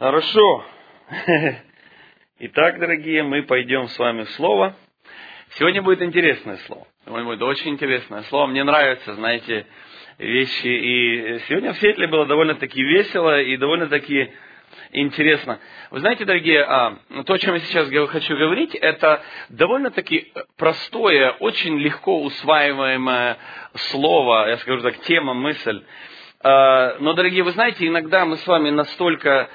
Хорошо. Итак, дорогие, мы пойдем с вами в Слово. Сегодня будет интересное слово. Сегодня будет очень интересное слово. Мне нравятся, знаете, вещи. И сегодня в Сиэтле было довольно-таки весело и довольно-таки интересно. Вы знаете, дорогие, то, о чем я сейчас хочу говорить, это довольно-таки простое, очень легко усваиваемое слово, я скажу так, тема, мысль. Но, дорогие, вы знаете, иногда мы с вами настолько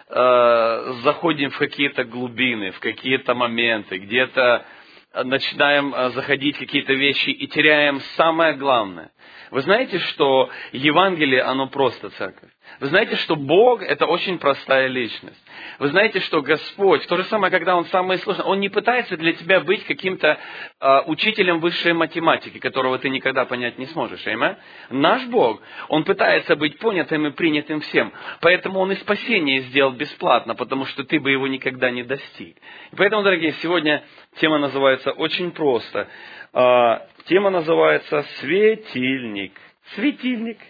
заходим в какие-то глубины, в какие-то моменты, где-то начинаем заходить в какие-то вещи и теряем самое главное. Вы знаете, что Евангелие, оно просто церковь. Вы знаете, что Бог – это очень простая личность. Вы знаете, что Господь, в то же самое, когда Он самый сложный, Он не пытается для тебя быть каким-то учителем высшей математики, которого ты никогда понять не сможешь. Аминь? Наш Бог, Он пытается быть понятым и принятым всем. Поэтому Он и спасение сделал бесплатно, потому что ты бы его никогда не достиг. И поэтому, дорогие, сегодня тема называется очень просто. Тема называется «Светильник». Светильник.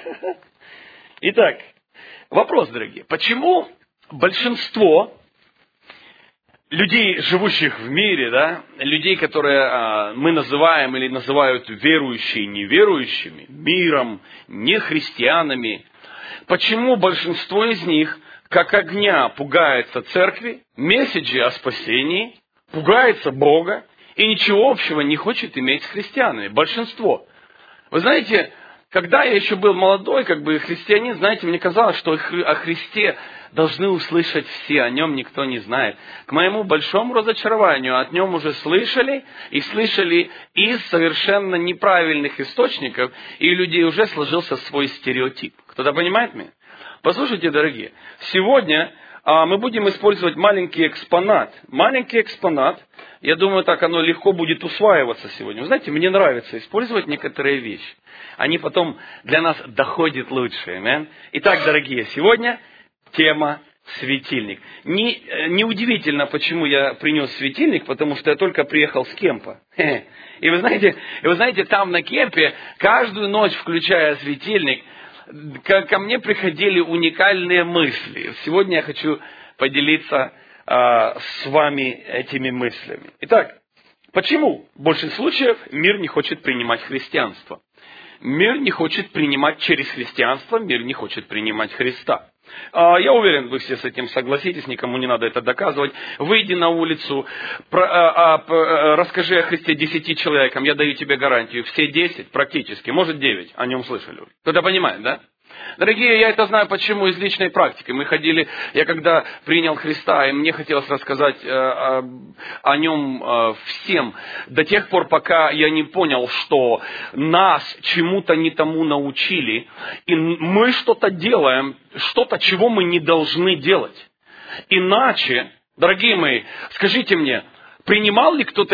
Итак, вопрос, дорогие. Почему большинство людей, живущих в мире, людей, которые мы называем или называют верующие и неверующими, миром, нехристианами, почему большинство из них, как огня, пугается церкви, месседжи о спасении, пугается Бога и ничего общего не хочет иметь с христианами? Большинство. Вы знаете, когда я еще был молодой, христианин, знаете, мне казалось, что о Христе должны услышать все, о нем никто не знает. К моему большому разочарованию, о нем уже слышали, и слышали из совершенно неправильных источников, и у людей уже сложился свой стереотип. Кто-то понимает меня? Послушайте, дорогие, сегодня мы будем использовать маленький экспонат. Маленький экспонат, я думаю, так оно легко будет усваиваться сегодня. Вы знаете, мне нравится использовать некоторые вещи. Они потом для нас доходят лучше. Amen? Итак, дорогие, сегодня тема светильник. Неудивительно, почему я принес светильник, потому что я только приехал с кемпа. И вы знаете, там на кемпе каждую ночь, включая светильник, ко мне приходили уникальные мысли. Сегодня я хочу поделиться с вами этими мыслями. Итак, почему в большинстве случаев мир не хочет принимать христианство? Мир не хочет принимать через христианство, мир не хочет принимать Христа. Я уверен, вы все с этим согласитесь, никому не надо это доказывать. Выйди на улицу, расскажи о Христе 10 человекам, я даю тебе гарантию, все 10 практически, может 9, о нем слышали. Кто-то понимает, да? Дорогие, я это знаю почему из личной практики. Я когда принял Христа, и мне хотелось рассказать о нем всем, до тех пор, пока я не понял, что нас чему-то не тому научили, и мы что-то делаем, что-то, чего мы не должны делать. Иначе, дорогие мои, скажите мне, не принимал ли кто-то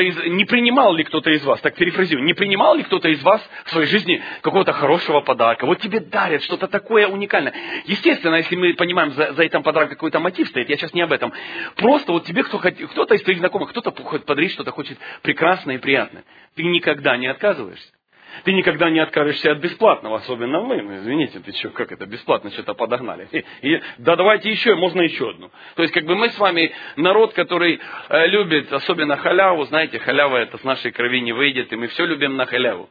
из вас, так перефразирую, не принимал ли кто-то из вас в своей жизни какого-то хорошего подарка? Вот тебе дарят что-то такое уникальное. Естественно, если мы понимаем, за этим подарком какой-то мотив стоит, я сейчас не об этом. Просто вот тебе кто-то из твоих знакомых, кто-то хочет подарить что-то хочет прекрасное и приятное. Ты никогда не отказываешься. Ты никогда не откажешься от бесплатного, особенно мы. Извините, ты что, как это, бесплатно что-то подогнали? Да давайте еще, можно еще одну. То есть, мы с вами народ, который любит, особенно халяву, знаете, халява это с нашей крови не выйдет, и мы все любим на халяву.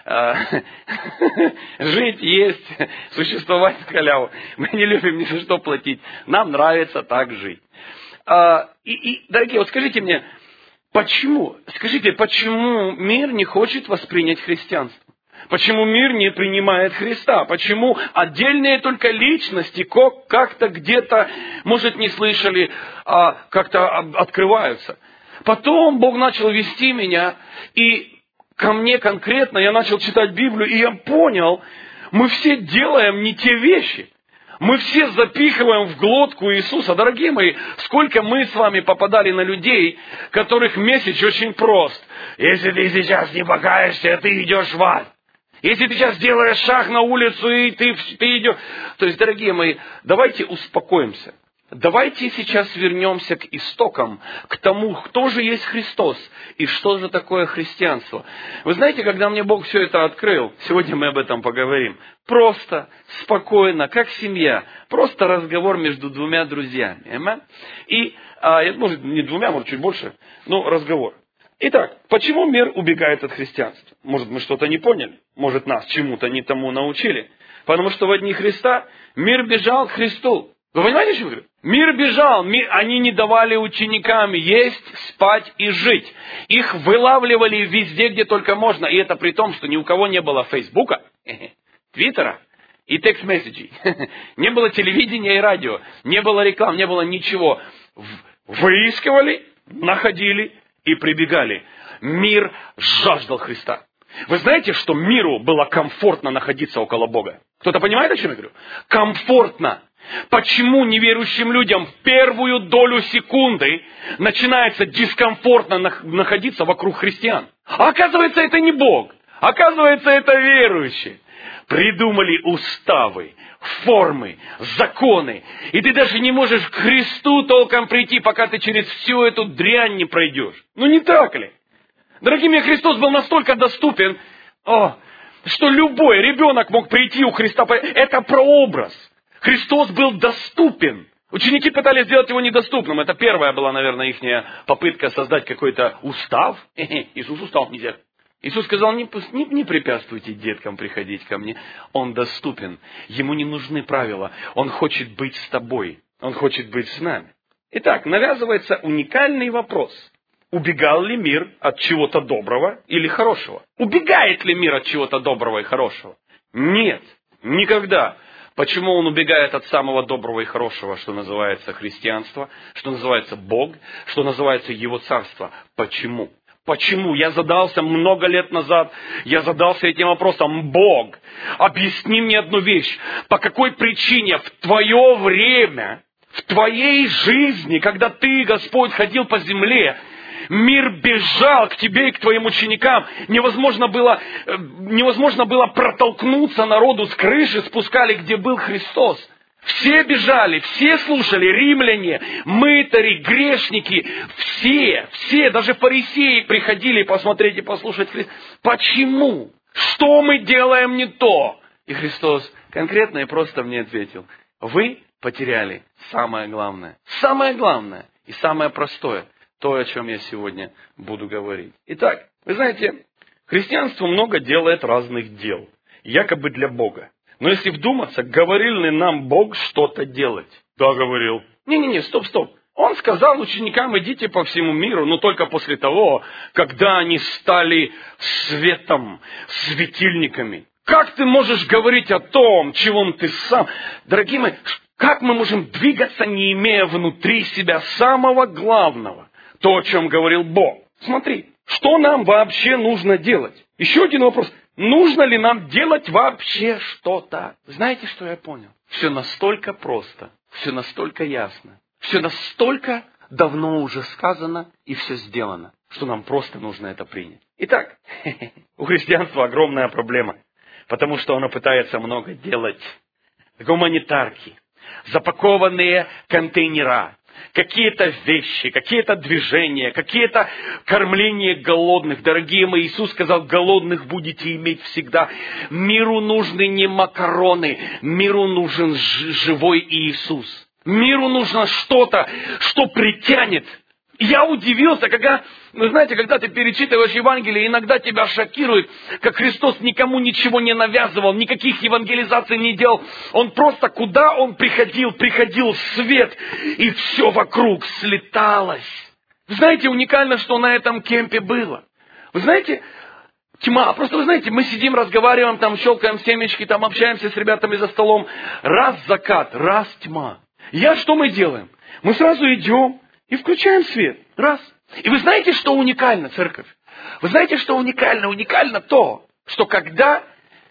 Жить, есть, существовать в халяву. Мы не любим ни за что платить. Нам нравится так жить. Дорогие, вот скажите мне, почему мир не хочет воспринять христианство? Почему мир не принимает Христа? Почему отдельные только личности как-то где-то, может, не слышали, как-то открываются? Потом Бог начал вести меня, и ко мне конкретно я начал читать Библию, и я понял, мы все делаем не те вещи. Мы все запихиваем в глотку Иисуса. Дорогие мои, сколько мы с вами попадали на людей, которых месседж очень прост. Если ты сейчас не покаешься, ты идешь в ад. Если ты сейчас делаешь шаг на улицу, и ты идешь... То есть, дорогие мои, давайте успокоимся. Давайте сейчас вернемся к истокам, к тому, кто же есть Христос и что же такое христианство. Вы знаете, когда мне Бог все это открыл, сегодня мы об этом поговорим, просто, спокойно, как семья. Просто разговор между двумя друзьями. И, может, не двумя, может, чуть больше, но разговор. Итак, почему мир убегает от христианства? Может, мы что-то не поняли? Может, нас чему-то не тому научили? Потому что в дни Христа мир бежал к Христу. Вы понимаете, что я говорю? Мир бежал, они не давали ученикам есть, спать и жить. Их вылавливали везде, где только можно. И это при том, что ни у кого не было Фейсбука, Твиттера и текст-месседжей. Не было телевидения и радио. Не было реклам, не было ничего. Выискивали, находили и прибегали. Мир жаждал Христа. Вы знаете, что миру было комфортно находиться около Бога? Кто-то понимает, о чем я говорю? Комфортно. Почему неверующим людям в первую долю секунды начинается дискомфортно находиться вокруг христиан? А оказывается, это не Бог. Оказывается, это верующие. Придумали уставы, формы, законы. И ты даже не можешь к Христу толком прийти, пока ты через всю эту дрянь не пройдешь. Ну не так ли? Дорогие мои, Христос был настолько доступен, что любой ребенок мог прийти у Христа. Это прообраз. Христос был доступен. Ученики пытались сделать его недоступным. Это первая была, наверное, их попытка создать какой-то устав. Иисус устав нельзя. Иисус сказал, не препятствуйте деткам приходить ко мне. Он доступен. Ему не нужны правила. Он хочет быть с тобой. Он хочет быть с нами. Итак, навязывается уникальный вопрос. Убегал ли мир от чего-то доброго или хорошего? Убегает ли мир от чего-то доброго и хорошего? Нет, никогда. Почему он убегает от самого доброго и хорошего, что называется христианство, что называется Бог, что называется Его Царство? Почему? Почему? Я задался много лет назад, этим вопросом. Бог, объясни мне одну вещь. По какой причине в твое время, в твоей жизни, когда ты, Господь, ходил по земле, мир бежал к тебе и к твоим ученикам. Невозможно было протолкнуться народу с крыши, спускали, где был Христос. Все бежали, все слушали, римляне, мытари, грешники, все, даже фарисеи приходили посмотреть и послушать Христа. Почему? Что мы делаем не то? И Христос конкретно и просто мне ответил. Вы потеряли самое главное и самое простое. То, о чем я сегодня буду говорить. Итак, вы знаете, христианство много делает разных дел, якобы для Бога. Но если вдуматься, говорил ли нам Бог что-то делать? Да, говорил. Стоп. Он сказал ученикам, идите по всему миру, но только после того, когда они стали светом, светильниками. Как ты можешь говорить о том, чего ты сам... Дорогие мои, как мы можем двигаться, не имея внутри себя самого главного? То, о чем говорил Бог. Смотри, что нам вообще нужно делать? Еще один вопрос. Нужно ли нам делать вообще что-то? Знаете, что я понял? Все настолько просто, все настолько ясно, все настолько давно уже сказано и все сделано, что нам просто нужно это принять. Итак, у христианства огромная проблема, потому что оно пытается много делать. Гуманитарки, запакованные контейнера, какие-то вещи, какие-то движения, какие-то кормления голодных. Дорогие мои, Иисус сказал, голодных будете иметь всегда. Миру нужны не макароны, миру нужен живой Иисус. Миру нужно что-то, что притянет. Я удивился, когда ты перечитываешь Евангелие, иногда тебя шокирует, как Христос никому ничего не навязывал, никаких евангелизаций не делал. Он просто, куда он приходил в свет, и все вокруг слеталось. Вы знаете, уникально, что на этом кемпе было. Вы знаете, тьма. Просто вы знаете, мы сидим, разговариваем, там щелкаем семечки, там общаемся с ребятами за столом. Раз закат, раз тьма. Что мы делаем? Мы сразу идем и включаем свет. Раз. И вы знаете, что уникально, церковь? Вы знаете, что уникально? Уникально то, что когда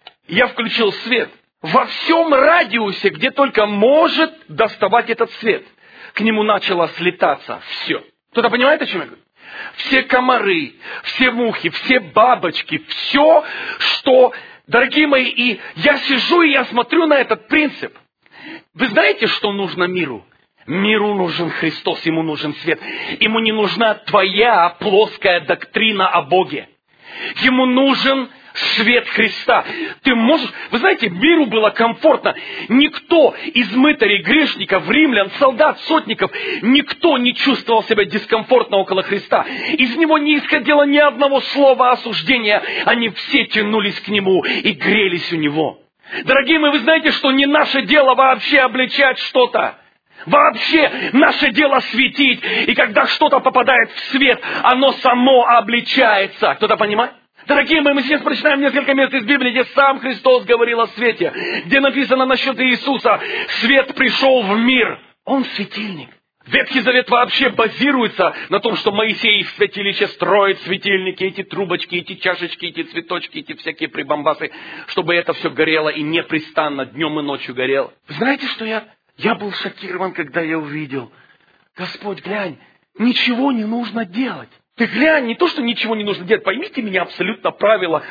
я включил свет, во всем радиусе, где только может доставать этот свет, к нему начало слетаться все. Кто-то понимает, о чем я говорю? Все комары, все мухи, все бабочки, все, что... Дорогие мои, и я сижу и я смотрю на этот принцип. Вы знаете, что нужно миру? Миру нужен Христос, ему нужен свет. Ему не нужна твоя плоская доктрина о Боге. Ему нужен Свет Христа. Ты можешь... Вы знаете, миру было комфортно. Никто из мытарей, грешников, римлян, солдат, сотников, никто не чувствовал себя дискомфортно около Христа. Из него не исходило ни одного слова осуждения. Они все тянулись к Нему и грелись у Него. Дорогие мои, вы знаете, что не наше дело вообще обличать что-то. Вообще наше дело светить. И когда что-то попадает в свет, оно само обличается. Кто-то понимает? Дорогие мои, мы сейчас прочитаем несколько мест из Библии, где сам Христос говорил о свете. Где написано насчет Иисуса: свет пришел в мир. Он светильник. Ветхий Завет вообще базируется на том, что Моисей в святилище строит светильники, эти трубочки, эти чашечки, эти цветочки, эти всякие прибамбасы, чтобы это все горело и непрестанно днем и ночью горело. Вы знаете, что я был шокирован, когда я увидел: Господь, глянь, ничего не нужно делать. Ты глянь, не то, что ничего не нужно делать, поймите меня абсолютно правильно.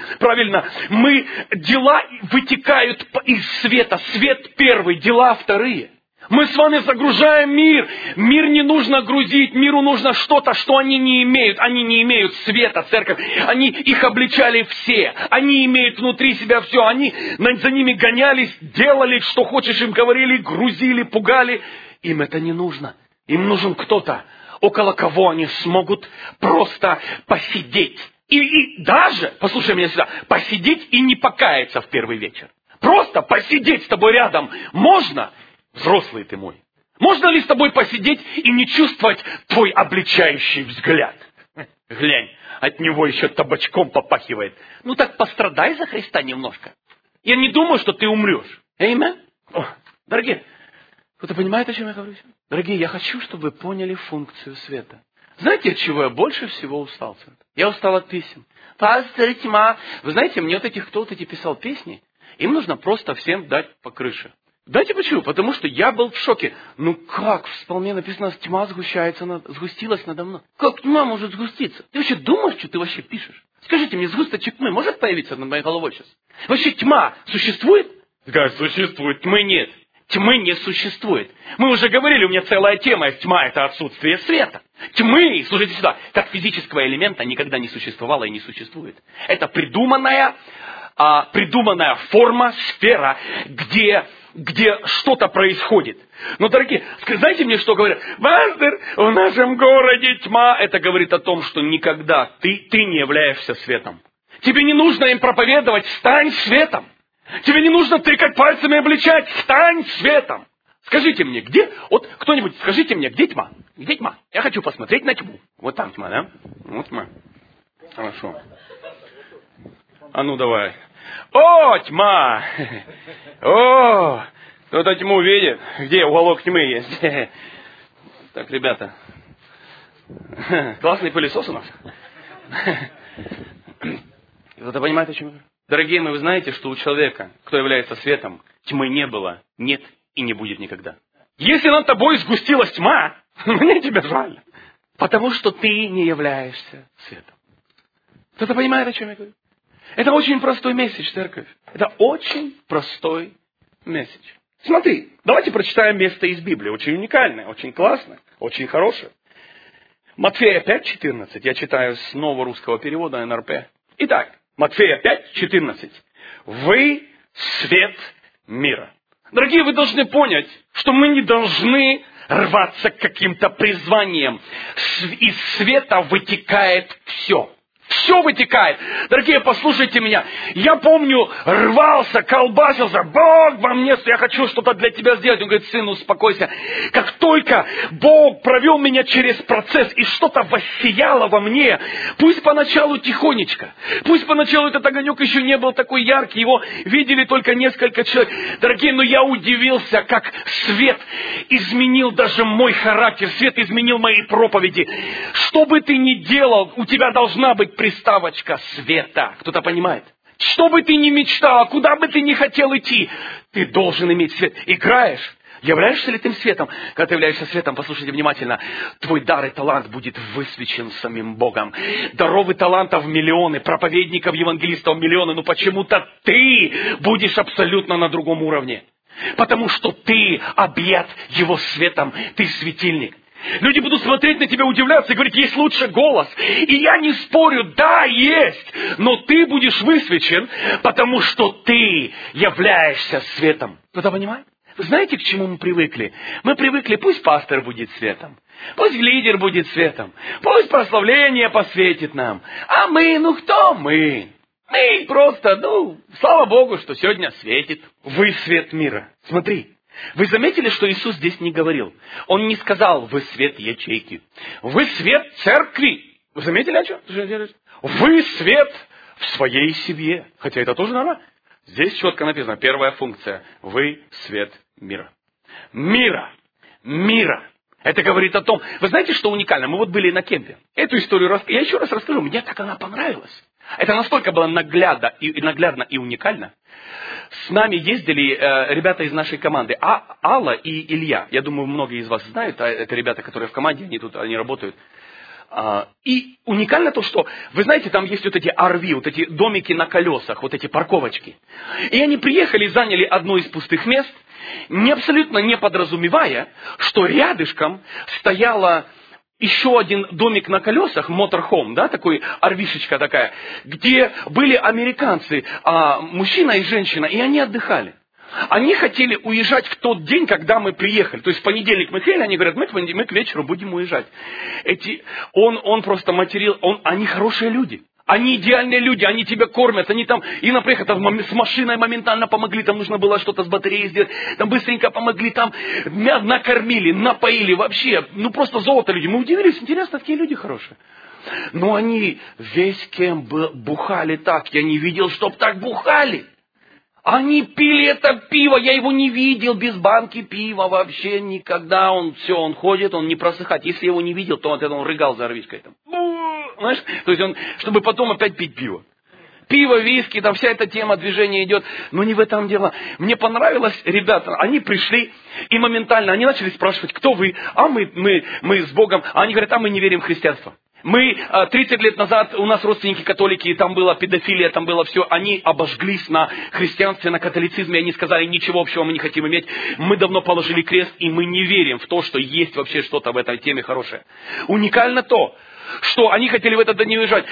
Дела вытекают из света. Свет первый, дела вторые. Мы с вами загружаем мир. Мир не нужно грузить, миру нужно что-то, что они не имеют. Они не имеют света, церковь. Их обличали все. Они имеют внутри себя все. Они за ними гонялись, делали, что хочешь, им говорили, грузили, пугали. Им это не нужно. Им нужен кто-то, около кого они смогут просто посидеть. И даже, послушай меня сюда, посидеть и не покаяться в первый вечер. Просто посидеть с тобой рядом можно? Взрослый ты мой. Можно ли с тобой посидеть и не чувствовать твой обличающий взгляд? Глянь, от него еще табачком попахивает. Ну так пострадай за Христа немножко. Я не думаю, что ты умрешь. Аминь. Дорогие, кто-то понимает, о чем я говорю? Дорогие, я хочу, чтобы вы поняли функцию света. Знаете, от чего я больше всего устал? Я устал от песен. Пастор, тьма. Вы знаете, мне кто эти писал песни, им нужно просто всем дать по крыше. Знаете почему? Потому что я был в шоке. Ну как, в псалме написано: тьма сгустилась надо мной. Как тьма может сгуститься? Ты вообще думаешь, что ты вообще пишешь? Скажите мне, сгусточек тьмы может появиться над моей головой сейчас? Вообще тьма существует? Скажешь, существует, тьмы нет. Тьмы не существует. Мы уже говорили, у меня целая тема: тьма — это отсутствие света. Тьмы, слушайте сюда, как физического элемента никогда не существовало и не существует. Это придуманная форма, сфера, где что-то происходит. Но, дорогие, знаете мне, что говорят? Пастор, в нашем городе тьма. Это говорит о том, что никогда ты не являешься светом. Тебе не нужно им проповедовать: стань светом. Тебе не нужно тыкать пальцами и обличать: стань светом. Скажите мне, где? Вот кто-нибудь, скажите мне, где тьма? Где тьма? Я хочу посмотреть на тьму. Вот там тьма, да? Вот тьма. Хорошо. А ну давай. О, тьма! О, кто-то тьму видит. Где уголок тьмы есть? Так, ребята. Классный пылесос у нас. Кто-то понимает, о чем я говорю? Дорогие мои, вы знаете, что у человека, кто является светом, тьмы не было, нет и не будет никогда. Если над тобой сгустилась тьма, мне тебя жаль. Потому что ты не являешься светом. Кто-то понимает, о чем я говорю? Это очень простой месседж, церковь. Это очень простой месседж. Смотри, давайте прочитаем место из Библии. Очень уникальное, очень классное, очень хорошее. Матфея 5:14. Я читаю с нового русского перевода НРП. Итак, Матфея 5:14. Вы свет мира. Дорогие, вы должны понять, что мы не должны рваться к каким-то призваниям. Из света вытекает все. Все вытекает. Дорогие, послушайте меня. Я помню, рвался, колбасился. Бог во мне, я хочу что-то для тебя сделать. Он говорит: сын, успокойся. Как только Бог провел меня через процесс и что-то воссияло во мне, пусть поначалу тихонечко, пусть поначалу этот огонек еще не был такой яркий, его видели только несколько человек. Дорогие, но я удивился, как свет изменил даже мой характер, свет изменил мои проповеди. Что бы ты ни делал, у тебя должна быть приставочка света. Кто-то понимает? Что бы ты ни мечтал, куда бы ты ни хотел идти, ты должен иметь свет. Играешь? Являешься ли ты светом? Когда ты являешься светом, послушайте внимательно, твой дар и талант будет высвечен самим Богом. Даров и талантов миллионы, проповедников, евангелистов миллионы, но почему-то ты будешь абсолютно на другом уровне. Потому что ты объят Его светом, ты светильник. Люди будут смотреть на тебя, удивляться и говорить, есть лучший голос. И я не спорю, да, есть. Но ты будешь высвечен, потому что ты являешься светом. Кто-то понимает? Вы знаете, к чему мы привыкли? Мы привыкли, пусть пастор будет светом. Пусть лидер будет светом. Пусть прославление посветит нам. А мы, кто мы? Мы просто, слава Богу, что сегодня светит. Вы свет мира. Смотри. Вы заметили, что Иисус здесь не говорил? Он не сказал, вы свет ячейки. Вы свет церкви. Вы заметили, о чем? Вы свет в своей семье. Хотя это тоже нормально. Здесь четко написано, первая функция. Вы свет мира. Мира. Это говорит о том, вы знаете, что уникально? Мы были на кемпе. Эту историю я еще раз расскажу. Мне так она понравилась. Это настолько было наглядно и уникально. С нами ездили ребята из нашей команды, Алла и Илья. Я думаю, многие из вас знают, это ребята, которые в команде, они работают. И уникально то, что, вы знаете, там есть вот эти RV, вот эти домики на колесах, вот эти парковочки. И они приехали и заняли одно из пустых мест, абсолютно не подразумевая, что рядышком стояла еще один домик на колесах, моторхом, такой RV-шечка такая, где были американцы, мужчина и женщина, и они отдыхали. Они хотели уезжать в тот день, когда мы приехали. То есть в понедельник мы приехали, они говорят, мы к вечеру будем уезжать. Он просто материл, они хорошие люди. Они идеальные люди, они тебя кормят, они там, и, например, там с машиной моментально помогли, там нужно было что-то с батареей сделать, там быстренько помогли, там накормили, напоили, вообще, просто золото люди. Мы удивились, интересно, такие люди хорошие. Но они весь кемп бухали так, я не видел, чтоб так бухали. Они пили это пиво, я его не видел без банки пива вообще никогда. Он ходит, он не просыхает. Если я его не видел, то он рыгал за орвичкой. Знаешь? То есть чтобы потом опять пить пиво. Пиво, виски, там вся эта тема движения идет. Но не в этом дело. Мне понравилось, ребята, они пришли и моментально, они начали спрашивать, кто вы? А мы с Богом. А они говорят, мы не верим в христианство. Мы 30 лет назад, у нас родственники католики, там была педофилия, там было все. Они обожглись на христианстве, на католицизме. Они сказали, ничего общего мы не хотим иметь. Мы давно положили крест, и мы не верим в то, что есть вообще что-то в этой теме хорошее. Уникально то, что они хотели в этот день уезжать.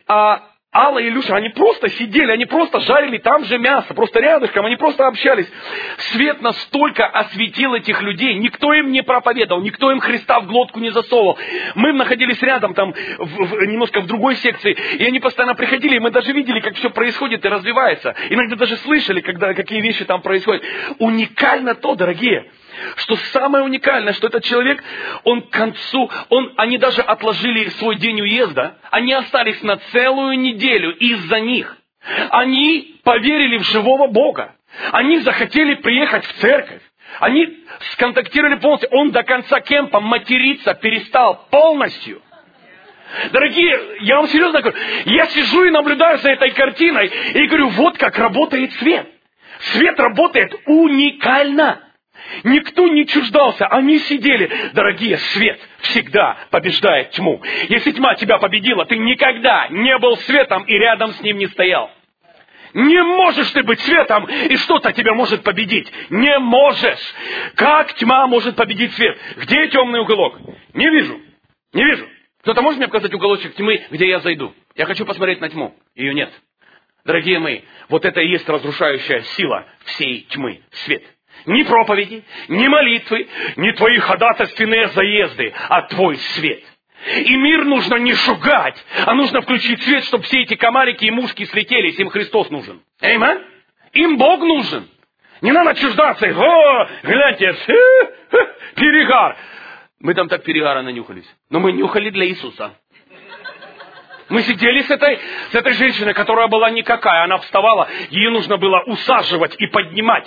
А Алла и Илюша, они просто сидели, они просто жарили там же мясо, просто рядышком, они просто общались. Свет настолько осветил этих людей, никто им не проповедовал, никто им Христа в глотку не засовывал. Мы находились рядом, там, немножко в другой секции, и они постоянно приходили, и мы даже видели, как все происходит и развивается. Иногда даже слышали, какие вещи там происходят. Уникально то, дорогие, что самое уникальное, что этот человек, он к концу, они даже отложили свой день уезда, они остались на целую неделю из-за них. Они поверили в живого Бога. Они захотели приехать в церковь. Они сконтактировали полностью. Он до конца кемпа материться перестал полностью. Дорогие, я вам серьезно говорю, я сижу и наблюдаю за этой картиной и говорю, вот как работает свет. Свет работает уникально. Никто не чуждался, они сидели. Дорогие, свет всегда побеждает тьму. Если тьма тебя победила, ты никогда не был светом и рядом с ним не стоял. Не можешь ты быть светом, и что-то тебя может победить. Не можешь. Как тьма может победить свет? Где темный уголок? Не вижу. Кто-то может мне показать уголочек тьмы, где я зайду? Я хочу посмотреть на тьму. Ее нет. Дорогие мои, вот это и есть разрушающая сила всей тьмы. Свет. Ни проповеди, ни молитвы, ни твои ходатайственные заезды, а твой свет. И мир нужно не шугать, а нужно включить свет, чтобы все эти комарики и мушки слетелись. Им Христос нужен. Аминь? Им Бог нужен. Не надо чуждаться. О, гляньте, перегар. Мы там так перегара нанюхались. Но мы нюхали для Иисуса. Мы сидели с этой женщиной, которая была никакая. Она вставала, ее нужно было усаживать и поднимать.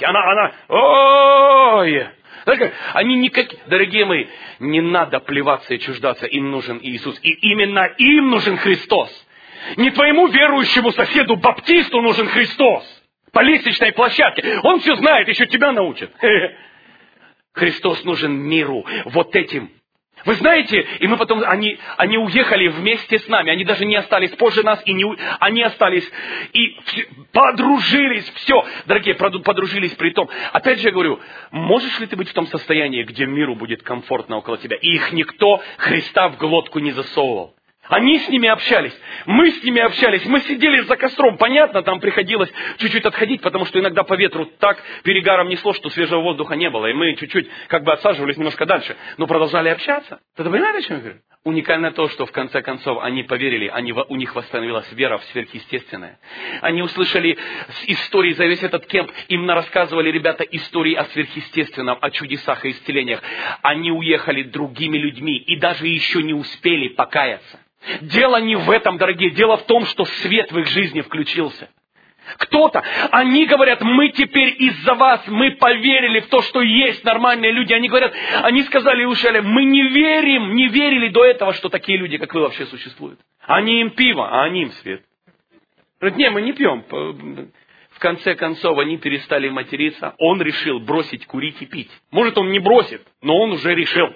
Ой! Они никакие. Дорогие мои, не надо плеваться и чуждаться. Им нужен Иисус. И именно им нужен Христос. Не твоему верующему соседу баптисту нужен Христос. По лестничной площадке. Он все знает, еще тебя научит. Христос нужен миру. Вот этим. Вы знаете, и мы потом, они уехали вместе с нами, они даже не остались позже нас, они остались и подружились, все, дорогие, подружились при том. Опять же я говорю, можешь ли ты быть в том состоянии, где миру будет комфортно около тебя, и их никто Христа в глотку не засовывал? Они с ними общались, мы с ними общались, мы сидели за костром. Понятно, там приходилось чуть-чуть отходить, потому что иногда по ветру так перегаром несло, что свежего воздуха не было. И мы чуть-чуть как бы отсаживались немножко дальше, но продолжали общаться. Ты понимаешь, о чем я говорю? Уникально то, что в конце концов они поверили, у них восстановилась вера в сверхъестественное. Они услышали истории за весь этот кемп, им рассказывали ребята истории о сверхъестественном, о чудесах и исцелениях. Они уехали другими людьми и даже еще не успели покаяться. Дело не в этом, дорогие, дело в том, что свет в их жизни включился. Кто-то, они говорят, мы теперь из-за вас, мы поверили в то, что есть нормальные люди. Они говорят, они сказали Иушеле, мы не верили до этого, что такие люди, как вы, вообще существуют. Они им пиво, а они им свет. Говорят, не, мы не пьем. В конце концов, они перестали материться. Он решил бросить курить и пить. Может, он не бросит, но он уже решил.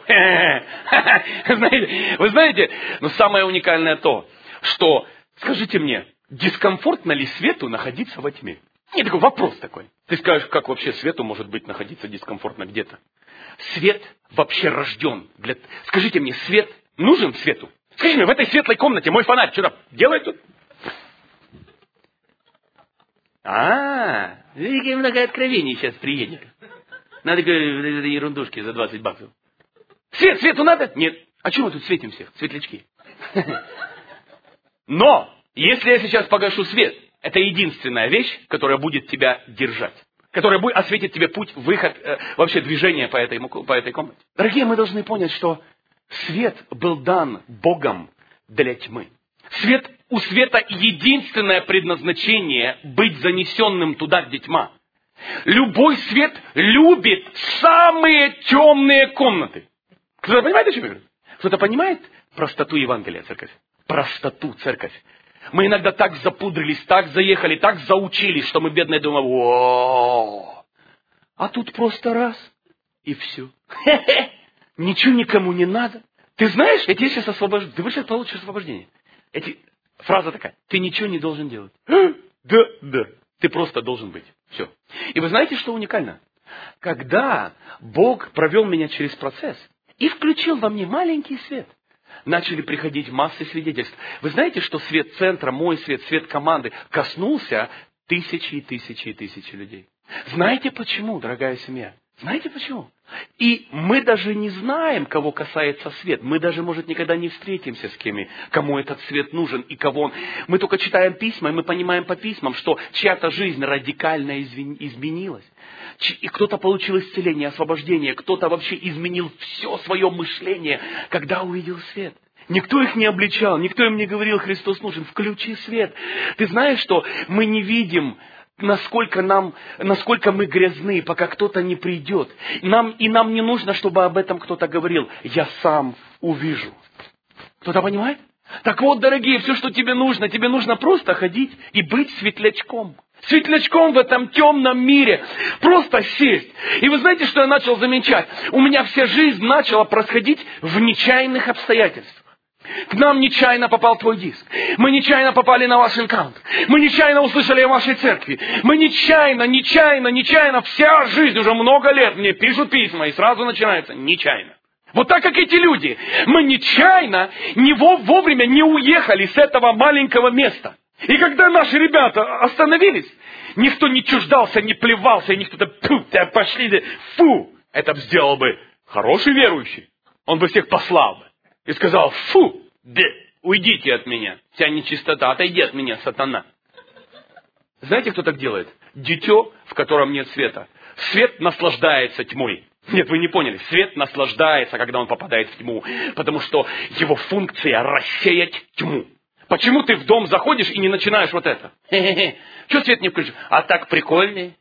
Вы знаете, но самое уникальное то, что, скажите мне, дискомфортно ли свету находиться во тьме? Нет, такой вопрос такой. Ты скажешь, как вообще свету может быть находиться дискомфортно где-то? Свет вообще рожден. Скажите мне, свет нужен свету? Скажите мне, в этой светлой комнате мой фонарь что-то делает тут? Великие много откровений сейчас приедет. Надо говорить ерундушки за 20 баксов. Свету надо? Нет. А чего мы тут светим всех? Светлячки. Но, если я сейчас погашу свет, это единственная вещь, которая будет тебя держать. Которая осветит тебе путь, выход, вообще движение по этой комнате. Дорогие, мы должны понять, что свет был дан Богом для тьмы. У света единственное предназначение быть занесенным туда, где тьма. Любой свет любит самые темные комнаты. Кто-то понимает, о чем я говорю? Кто-то понимает простоту Евангелия, церковь? Простоту, церковь. Мы иногда так запудрились, так заехали, так заучились, что мы, бедные, думаем, о, а тут просто раз, и все. Ничего никому не надо. Ты знаешь, я тебя сейчас освобожу. Ты сейчас получишь освобождение. Фраза такая, ты ничего не должен делать. Да. Ты просто должен быть. Все. И вы знаете, что уникально? Когда Бог провел меня через процесс и включил во мне маленький свет, начали приходить массы свидетельств. Вы знаете, что свет центра, мой свет, свет команды коснулся тысячи и тысячи и тысячи людей. Знаете почему, дорогая семья? Знаете почему? И мы даже не знаем, кого касается свет. Мы даже, может, никогда не встретимся с кому этот свет нужен и кого он. Мы только читаем письма, и мы понимаем по письмам, что чья-то жизнь радикально изменилась. И кто-то получил исцеление, освобождение, кто-то вообще изменил все свое мышление, когда увидел свет. Никто их не обличал, никто им не говорил, Христос нужен, включи свет. Ты знаешь, что мы не видим, насколько мы грязны, пока кто-то не придет. Нам не нужно, чтобы об этом кто-то говорил. Я сам увижу. Кто-то понимает? Так вот, дорогие, все, что тебе нужно просто ходить и быть светлячком. Светлячком в этом темном мире. Просто сесть. И вы знаете, что я начал замечать? У меня вся жизнь начала происходить в нечаянных обстоятельствах. К нам нечаянно попал твой диск. Мы нечаянно попали на ваш аккаунт. Мы нечаянно услышали о вашей церкви. Мы нечаянно, вся жизнь, уже много лет мне пишут письма, и сразу начинается нечаянно. Вот так, как эти люди. Мы нечаянно, вовремя не уехали с этого маленького места. И когда наши ребята остановились, никто не чуждался, не плевался, и никто пошли, фу, это сделал бы хороший верующий. Он бы всех послал бы. И сказал, фу, уйдите от меня, вся нечистота, отойди от меня, сатана. Знаете, кто так делает? Дитё, в котором нет света. Свет наслаждается тьмой. Нет, вы не поняли. Свет наслаждается, когда он попадает в тьму. Потому что его функция рассеять тьму. Почему ты в дом заходишь и не начинаешь вот это? Чего свет не включишь? А так прикольнее.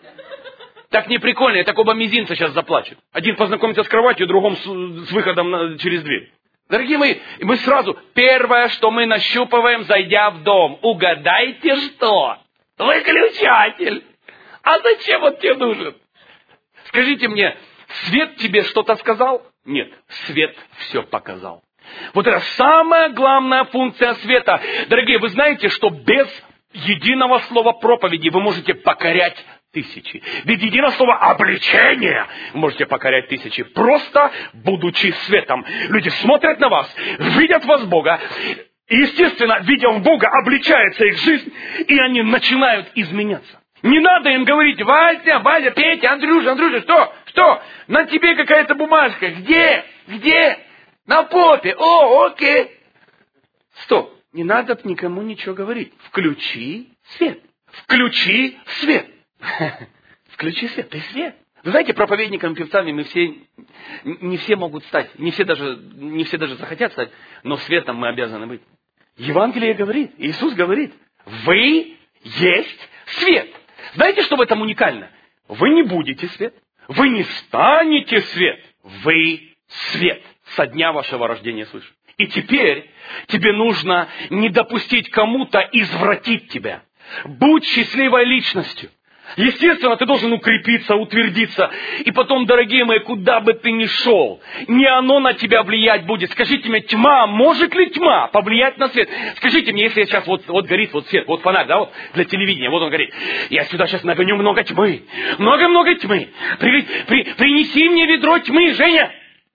Так не прикольнее, так оба мизинца сейчас заплачут. Один познакомится с кроватью, другом с выходом через дверь. Дорогие мои, мы сразу, первое, что мы нащупываем, зайдя в дом, угадайте что? Выключатель. А зачем он тебе нужен? Скажите мне, свет тебе что-то сказал? Нет, свет все показал. Вот это самая главная функция света. Дорогие, вы знаете, что без единого слова проповеди вы можете покорять тысячи. Без единого слова обличения вы можете покорять тысячи. Просто будучи светом. Люди смотрят на вас, видят в вас Бога. И, естественно, видя в Бога, обличается их жизнь, и они начинают изменяться. Не надо им говорить: Вася, Петя, Андрюша, что? На тебе какая-то бумажка. Где? На попе. Окей. Стоп. Не надо никому ничего говорить. Включи свет. Включи свет. Включи свет. Ты свет. Вы знаете, проповедниками, певцами не все могут стать. Не все даже захотят стать. Но светом мы обязаны быть. Евангелие говорит, Иисус говорит: вы есть свет. Знаете, что в этом уникально? Вы не будете свет. Вы не станете свет. Вы свет со дня вашего рождения свыше. И теперь тебе нужно не допустить кому-то извратить тебя. Будь счастливой личностью. Естественно, ты должен укрепиться, утвердиться. И потом, дорогие мои, куда бы ты ни шел, не оно на тебя влиять будет. Скажите мне, тьма, может ли тьма повлиять на свет? Скажите мне, если сейчас вот горит вот свет, вот фонарь, да, вот для телевидения, вот он горит. Я сюда сейчас нагоню много тьмы. Много тьмы. Принеси мне ведро тьмы, Женя.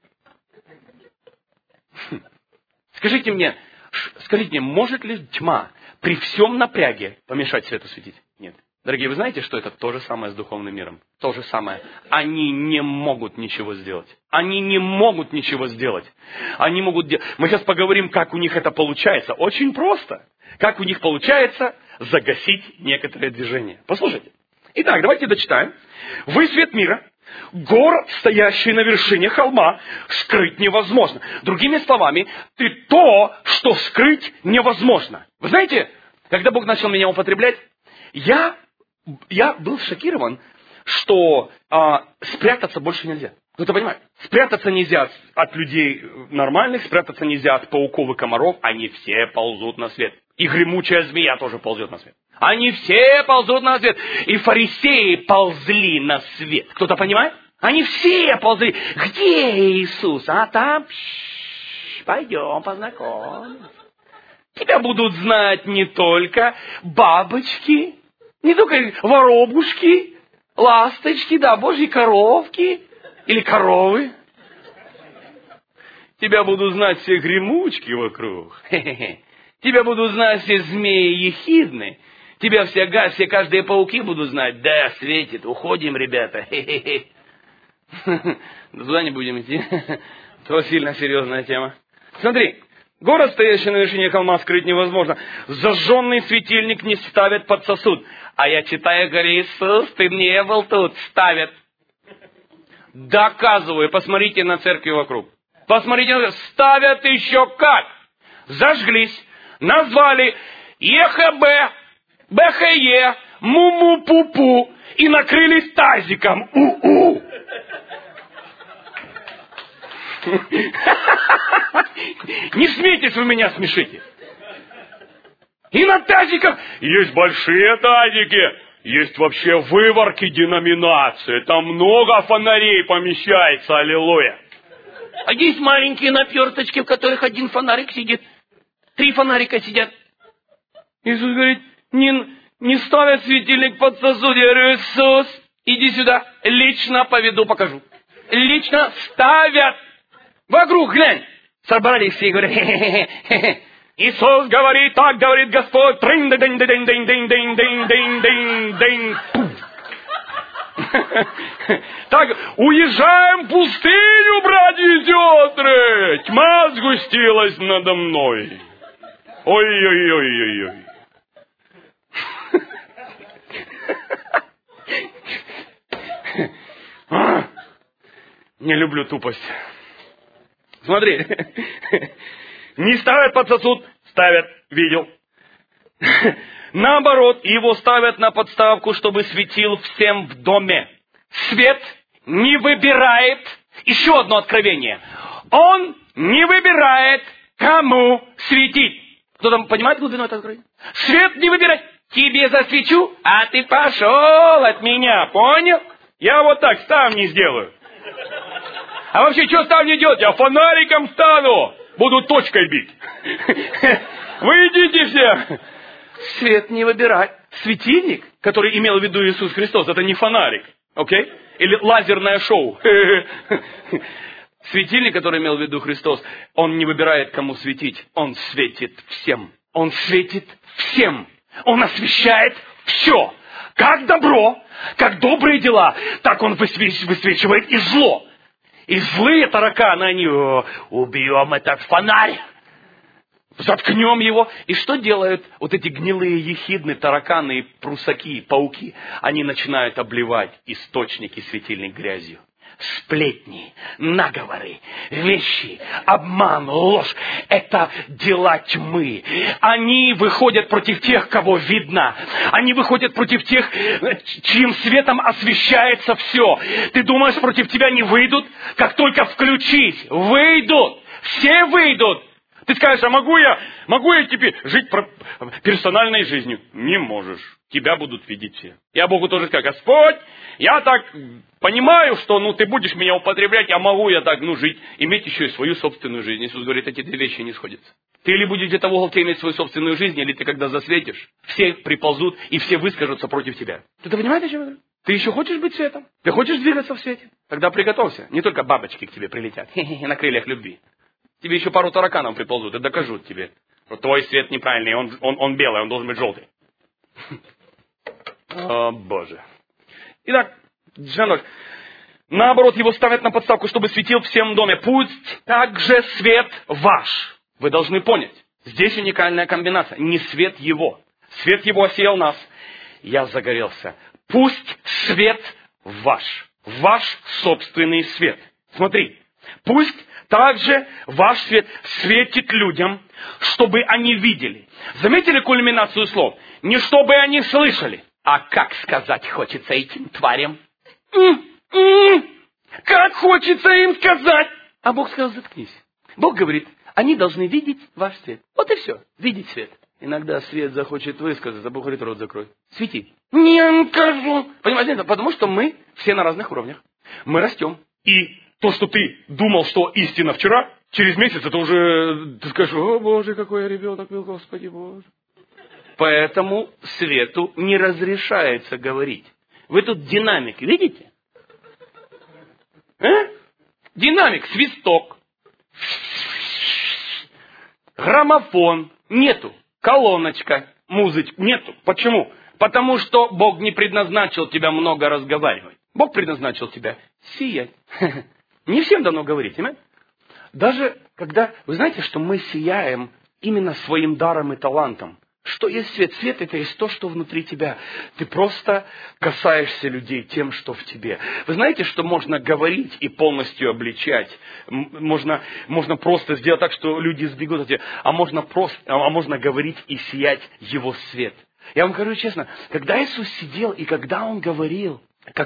Скажите мне, может ли тьма при всем напряге помешать свету светить? Нет. Дорогие, вы знаете, что это то же самое с духовным миром? То же самое. Они не могут ничего сделать. Мы сейчас поговорим, как у них это получается. Очень просто. Как у них получается загасить некоторые движения. Послушайте. Итак, давайте дочитаем. Вы свет мира. Город, стоящий на вершине холма, скрыть невозможно. Другими словами, ты то, что скрыть невозможно. Вы знаете, когда Бог начал меня употреблять, я был шокирован, что спрятаться больше нельзя. Кто-то понимает? Спрятаться нельзя от людей нормальных, спрятаться нельзя от пауков и комаров. Они все ползут на свет. И гремучая змея тоже ползет на свет. Они все ползут на свет. И фарисеи ползли на свет. Кто-то понимает? Они все ползли. Где Иисус? А там? Пойдем познакомимся. Тебя будут знать не только бабочки, не только воробушки, ласточки, да, божьи коровки или коровы. Тебя будут знать все гремучки вокруг. Тебя будут знать все змеи ехидны. Тебя все каждые пауки будут знать. Да, светит, уходим, ребята. Туда не будем идти. То сильно серьезная тема. Смотри, город, стоящий на вершине холма, скрыть невозможно. Зажженный светильник не ставят под сосуд. А я читаю, говорю: Иисус, ты не был тут, ставят. Доказываю, посмотрите на церкви вокруг. Посмотрите, ставят еще как. Зажглись, назвали ЕХБ, БХЕ, Муму-Пупу и накрылись тазиком. У-у. Не смейтесь, вы меня смешите. И на тазиках есть большие тазики, есть вообще выворки деноминации. Там много фонарей помещается, аллилуйя. А есть маленькие наперточки, в которых один фонарик сидит. 3 фонарика сидят. Иисус говорит: не ставят светильник под сосуд. Я говорю: Иисус, иди сюда, лично поведу, покажу. Лично ставят. Вокруг глянь. Собрались все и говорят: хе-хе-хе. Иисус говорит, так говорит Господь. Так, уезжаем в пустыню, братья и сестры. Тьма сгустилась надо мной. Ой-ой-ой-ой-ой. Не люблю тупость. Смотри. Не ставят под сосуд, ставят, видел. Наоборот, его ставят на подставку, чтобы светил всем в доме. Свет не выбирает. Еще одно откровение. Он не выбирает, кому светить. Кто-то понимает глубину этого откровения? Свет не выбирает. Тебе засвечу, а ты пошел от меня. Понял? Я вот так ставни сделаю. А вообще, что стану делать? Я фонариком стану. Буду точкой бить. Вы идите все. Свет не выбирай. Светильник, который имел в виду Иисус Христос, это не фонарик. Окей? Или лазерное шоу. Светильник, который имел в виду Христос, он не выбирает, кому светить. Он светит всем. Он светит всем. Он освещает все. Как добро, как добрые дела, так он высвечивает и зло. И злые тараканы, они: убьем этот фонарь, заткнем его. И что делают вот эти гнилые ехидны, тараканы, прусаки, пауки? Они начинают обливать источник и светильник грязью. Сплетни, наговоры, вещи, обман, ложь – это дела тьмы. Они выходят против тех, кого видно. Они выходят против тех, чьим светом освещается все. Ты думаешь, против тебя не выйдут? Как только включись, выйдут. Все выйдут. Ты скажешь: а могу я теперь жить персональной жизнью? Не можешь. Тебя будут видеть все. Я Богу тоже скажу: Господь, я так понимаю, что ты будешь меня употреблять, а могу я так жить, иметь еще и свою собственную жизнь. Иисус говорит, эти две вещи не сходятся. Ты или будешь где-то в уголке иметь свою собственную жизнь, или ты когда засветишь, все приползут и все выскажутся против тебя. Ты понимаешь, о чем я говорю? Ты еще хочешь быть светом? Ты хочешь двигаться в свете? Тогда приготовься. Не только бабочки к тебе прилетят на крыльях любви. Тебе еще пару тараканов приползут и докажут тебе. Вот твой свет неправильный, он белый, он должен быть желтый. О, Боже. Итак, наоборот, его ставят на подставку, чтобы светил всем в доме. Пусть также свет ваш. Вы должны понять, здесь уникальная комбинация. Не свет его. Свет его осиял нас. Я загорелся. Пусть свет ваш. Ваш собственный свет. Смотри. Пусть также ваш свет светит людям, чтобы они видели. Заметили кульминацию слов? Не чтобы они слышали. А как сказать хочется этим тварям? Как хочется им сказать? А Бог сказал: заткнись. Бог говорит, они должны видеть ваш свет. Вот и все. Видеть свет. Иногда свет захочет высказаться, а Бог говорит: рот закрой. Свети. Не скажу. Понимаете? Потому что мы все на разных уровнях. Мы растем. И то, что ты думал, что истина вчера, через месяц это уже, ты скажешь: о Боже, какой я ребенок был, Господи Боже. Поэтому свету не разрешается говорить. Вы тут динамик видите? Динамик, свисток, граммофон, нету, колоночка, музычка, нету. Почему? Потому что Бог не предназначил тебя много разговаривать. Бог предназначил тебя сиять. Не всем дано говорить, понимаете? Даже когда, вы знаете, что мы сияем именно своим даром и талантом. Что есть свет? Свет — это есть то, что внутри тебя. Ты просто касаешься людей тем, что в тебе. Вы знаете, что можно говорить и полностью обличать? Можно просто сделать так, что люди сбегут от тебя. А можно говорить и сиять Его свет. Я вам говорю честно, когда Иисус сидел и когда Он говорил,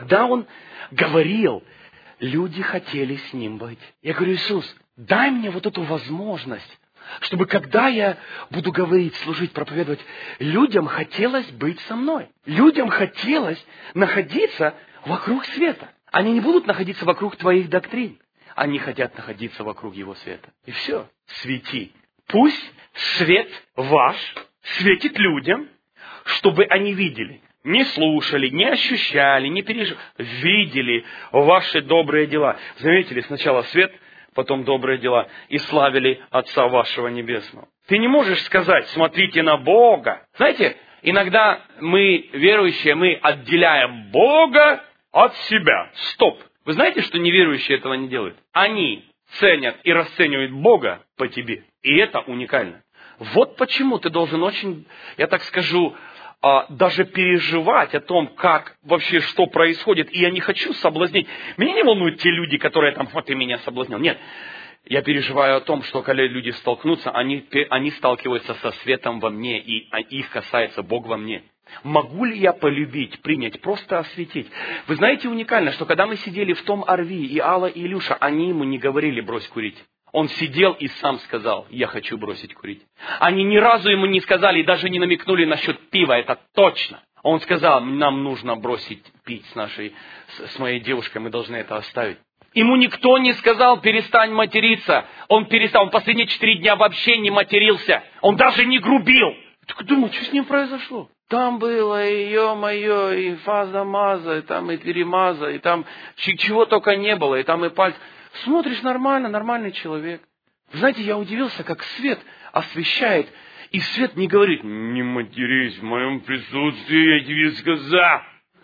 люди хотели с Ним быть. Я говорю: Иисус, дай мне вот эту возможность, чтобы когда я буду говорить, служить, проповедовать, людям хотелось быть со мной. Людям хотелось находиться вокруг света. Они не будут находиться вокруг твоих доктрин. Они хотят находиться вокруг Его света. И все. Свети. Пусть свет ваш светит людям, чтобы они видели. Не слушали, не ощущали, не переживали. Видели ваши добрые дела. Заметили, сначала свет, потом добрые дела. И славили Отца вашего Небесного. Ты не можешь сказать: смотрите на Бога. Знаете, иногда мы, верующие, мы отделяем Бога от себя. Стоп. Вы знаете, что неверующие этого не делают? Они ценят и расценивают Бога по тебе. И это уникально. Вот почему ты должен очень, я так скажу, даже переживать о том, как вообще, что происходит. И я не хочу соблазнить. Меня не волнуют те люди, которые там: вот ты меня соблазнял. Нет. Я переживаю о том, что когда люди столкнутся, они сталкиваются со светом во мне, и их касается Бог во мне. Могу ли я полюбить, принять, просто осветить? Вы знаете, уникально, что когда мы сидели в том RV, и Алла, и Илюша, они ему не говорили: брось курить. Он сидел и сам сказал: я хочу бросить курить. Они ни разу ему не сказали и даже не намекнули насчет пива, это точно. Он сказал: нам нужно бросить пить с моей девушкой, мы должны это оставить. Ему никто не сказал, перестань материться. Он перестал, он последние 4 дня вообще не матерился. Он даже не грубил. Я так думаю, что с ним произошло? Там было и ё-моё, и фаза-маза, и там и перемаза, и там чего только не было, и там и пальцы. Смотришь, нормально, нормальный человек. Вы знаете, я удивился, как свет освещает, и свет не говорит, не матерись в моем присутствии, я тебе сказал.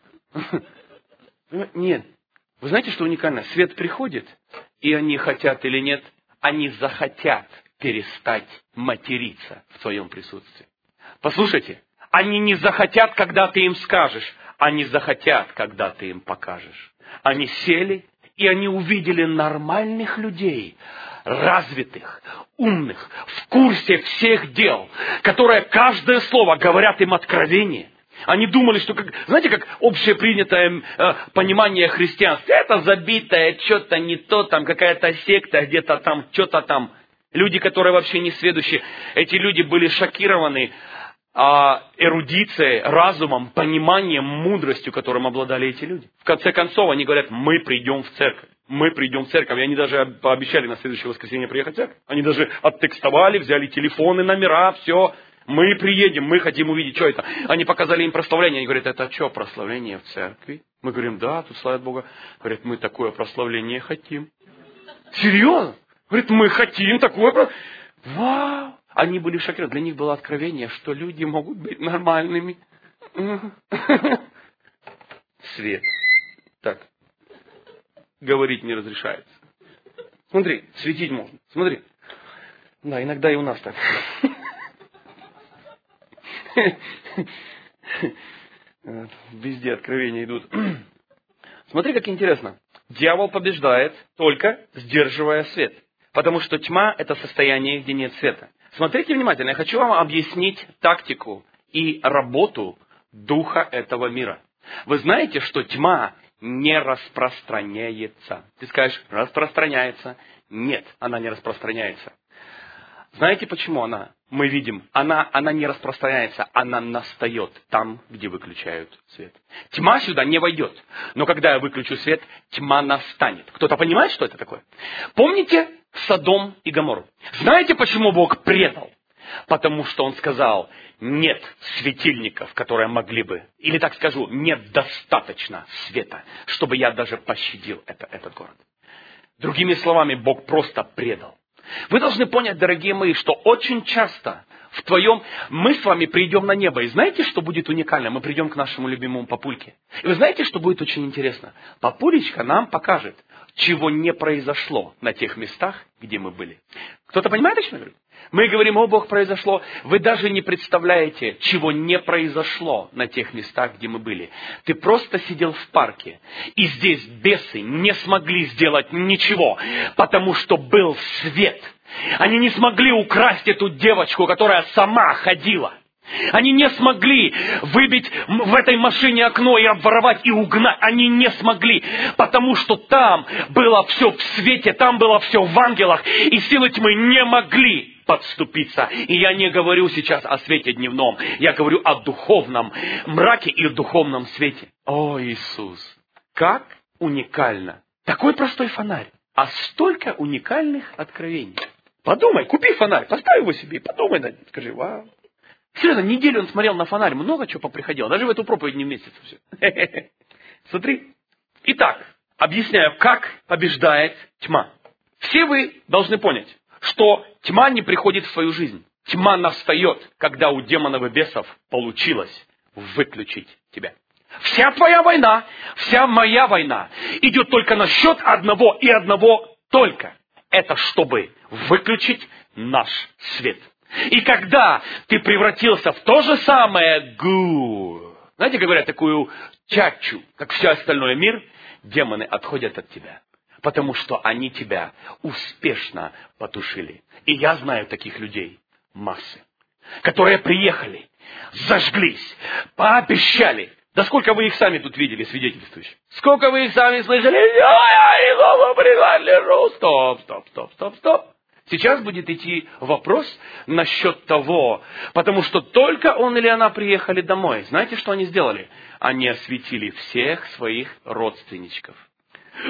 Нет. Вы знаете, что уникально? Свет приходит, и они хотят или нет, они захотят перестать материться в твоем присутствии. Послушайте, они не захотят, когда ты им скажешь, они захотят, когда ты им покажешь. Они сели, и они увидели нормальных людей, развитых, умных, в курсе всех дел, которые каждое слово говорят им откровение. Они думали, что, знаете, как общепринятое понимание христианства, это забитое, что-то не то, там какая-то секта, где-то там, что-то там. Люди, которые вообще не сведущие, эти люди были шокированы эрудицией, разумом, пониманием, мудростью, которым обладали эти люди. В конце концов, они говорят, мы придем в церковь. Мы придем в церковь. И они даже пообещали на следующее воскресенье приехать в церковь. Они даже оттекстовали, взяли телефоны, номера, все. Мы приедем, мы хотим увидеть, что это. Они показали им прославление. Они говорят, это что, прославление в церкви? Мы говорим, да, тут славят Бога. Говорят, мы такое прославление хотим. Серьезно? Говорят, мы хотим такое прославление. Вау! Они были шокированы. Для них было откровение, что люди могут быть нормальными. Свет. Так. Говорить не разрешается. Смотри, светить можно. Смотри. Да, иногда и у нас так. Везде откровения идут. Смотри, как интересно. Дьявол побеждает, только сдерживая свет. Потому что тьма – это состояние, где нет света. Смотрите внимательно. Я хочу вам объяснить тактику и работу духа этого мира. Вы знаете, что тьма не распространяется. Ты скажешь, распространяется. Нет, она не распространяется. Знаете, почему она? Мы видим, она не распространяется, она настает там, где выключают свет. Тьма сюда не войдет. Но когда я выключу свет, тьма настанет. Кто-то понимает, что это такое? Помните Содом и Гоморру? Знаете, почему Бог предал? Потому что Он сказал, нет светильников, которые могли бы, или так скажу, нет достаточно света, чтобы я даже пощадил этот город. Другими словами, Бог просто предал. Вы должны понять, дорогие мои, что очень часто мы с вами придем на небо. И знаете, что будет уникально? Мы придем к нашему любимому папульке. И вы знаете, что будет очень интересно? Папулечка нам покажет, чего не произошло на тех местах, где мы были. Кто-то понимает, о чем я говорю? Мы говорим, о, Бог, произошло. Вы даже не представляете, чего не произошло на тех местах, где мы были. Ты просто сидел в парке, и здесь бесы не смогли сделать ничего, потому что был свет. Они не смогли украсть эту девочку, которая сама ходила. Они не смогли выбить в этой машине окно и обворовать, и угнать. Они не смогли, потому что там было все в свете, там было все в ангелах, и силы тьмы не могли подступиться. И я не говорю сейчас о свете дневном, я говорю о духовном мраке и духовном свете. О, Иисус, как уникально! Такой простой фонарь, а столько уникальных откровений. Подумай, купи фонарь, поставь его себе и подумай над ним. Скажи, вау. Серьезно, неделю он смотрел на фонарь, много чего поприходило. Даже в эту проповедь не вместится все. Смотри. Итак, объясняю, как побеждает тьма. Все вы должны понять, что тьма не приходит в свою жизнь. Тьма настает, когда у демонов и бесов получилось выключить тебя. Вся твоя война, вся моя война идет только на счет одного и одного только. Это чтобы выключить наш свет. И когда ты превратился в то же самое знаете, говорят, такую чачу, как все остальное мир, демоны отходят от тебя. Потому что они тебя успешно потушили. И я знаю таких людей, массы, которые приехали, зажглись, пообещали. Да сколько вы их сами тут видели, свидетельствующих? Сколько вы их сами слышали? Стоп. Сейчас будет идти вопрос насчет того, потому что только он или она приехали домой. Знаете, что они сделали? Они осветили всех своих родственничков.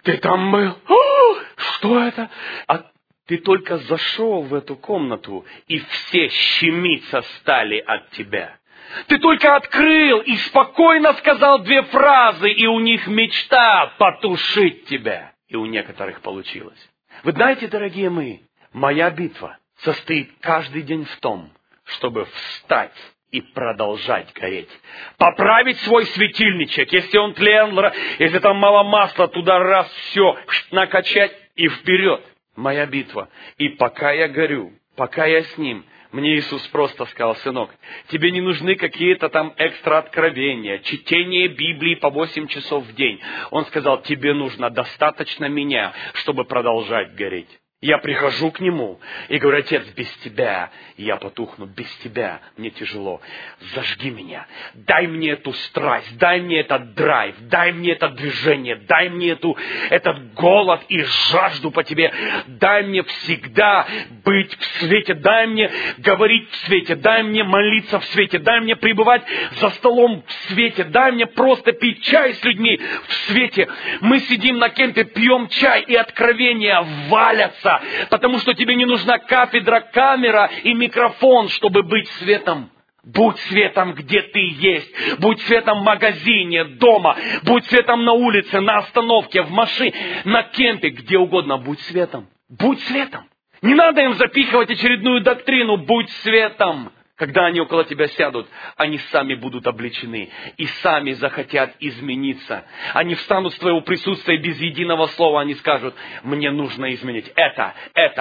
Ты там был? О, что это? А ты только зашел в эту комнату, и все щемиться стали от тебя. Ты только открыл и спокойно сказал 2 фразы, и у них мечта потушить тебя. И у некоторых получилось. Вы знаете, дорогие мои, моя битва состоит каждый день в том, чтобы встать и продолжать гореть. Поправить свой светильничек, если он тлен, если там мало масла, туда раз, все, накачать и вперед. Моя битва. И пока я горю, пока я с ним, мне Иисус просто сказал: сынок, тебе не нужны какие-то там экстра откровения, чтение Библии по 8 часов в день. Он сказал: тебе нужно достаточно меня, чтобы продолжать гореть. Я прихожу к Нему и говорю: Отец, без Тебя я потухну, без Тебя мне тяжело. Зажги меня, дай мне эту страсть, дай мне этот драйв, дай мне это движение, дай мне этот голод и жажду по Тебе. Дай мне всегда быть в свете, дай мне говорить в свете, дай мне молиться в свете, дай мне пребывать за столом в свете, дай мне просто пить чай с людьми в свете. Мы сидим на кемпе, пьем чай, и откровения валятся. Потому что тебе не нужна кафедра, камера и микрофон, чтобы быть светом. Будь светом, где ты есть. Будь светом в магазине, дома. Будь светом на улице, на остановке, в машине, на кемпе, где угодно. Будь светом. Будь светом. Не надо им запихивать очередную доктрину. Будь светом. Когда они около тебя сядут, они сами будут обличены и сами захотят измениться. Они встанут с твоего присутствия без единого слова, они скажут: мне нужно изменить это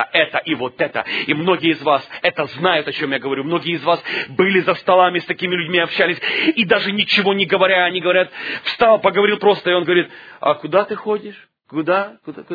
и вот это. И многие из вас это знают, о чем я говорю. Многие из вас были за столами с такими людьми, общались, и даже ничего не говоря, они говорят: встал, поговорил просто, и он говорит: а куда ты ходишь? Куда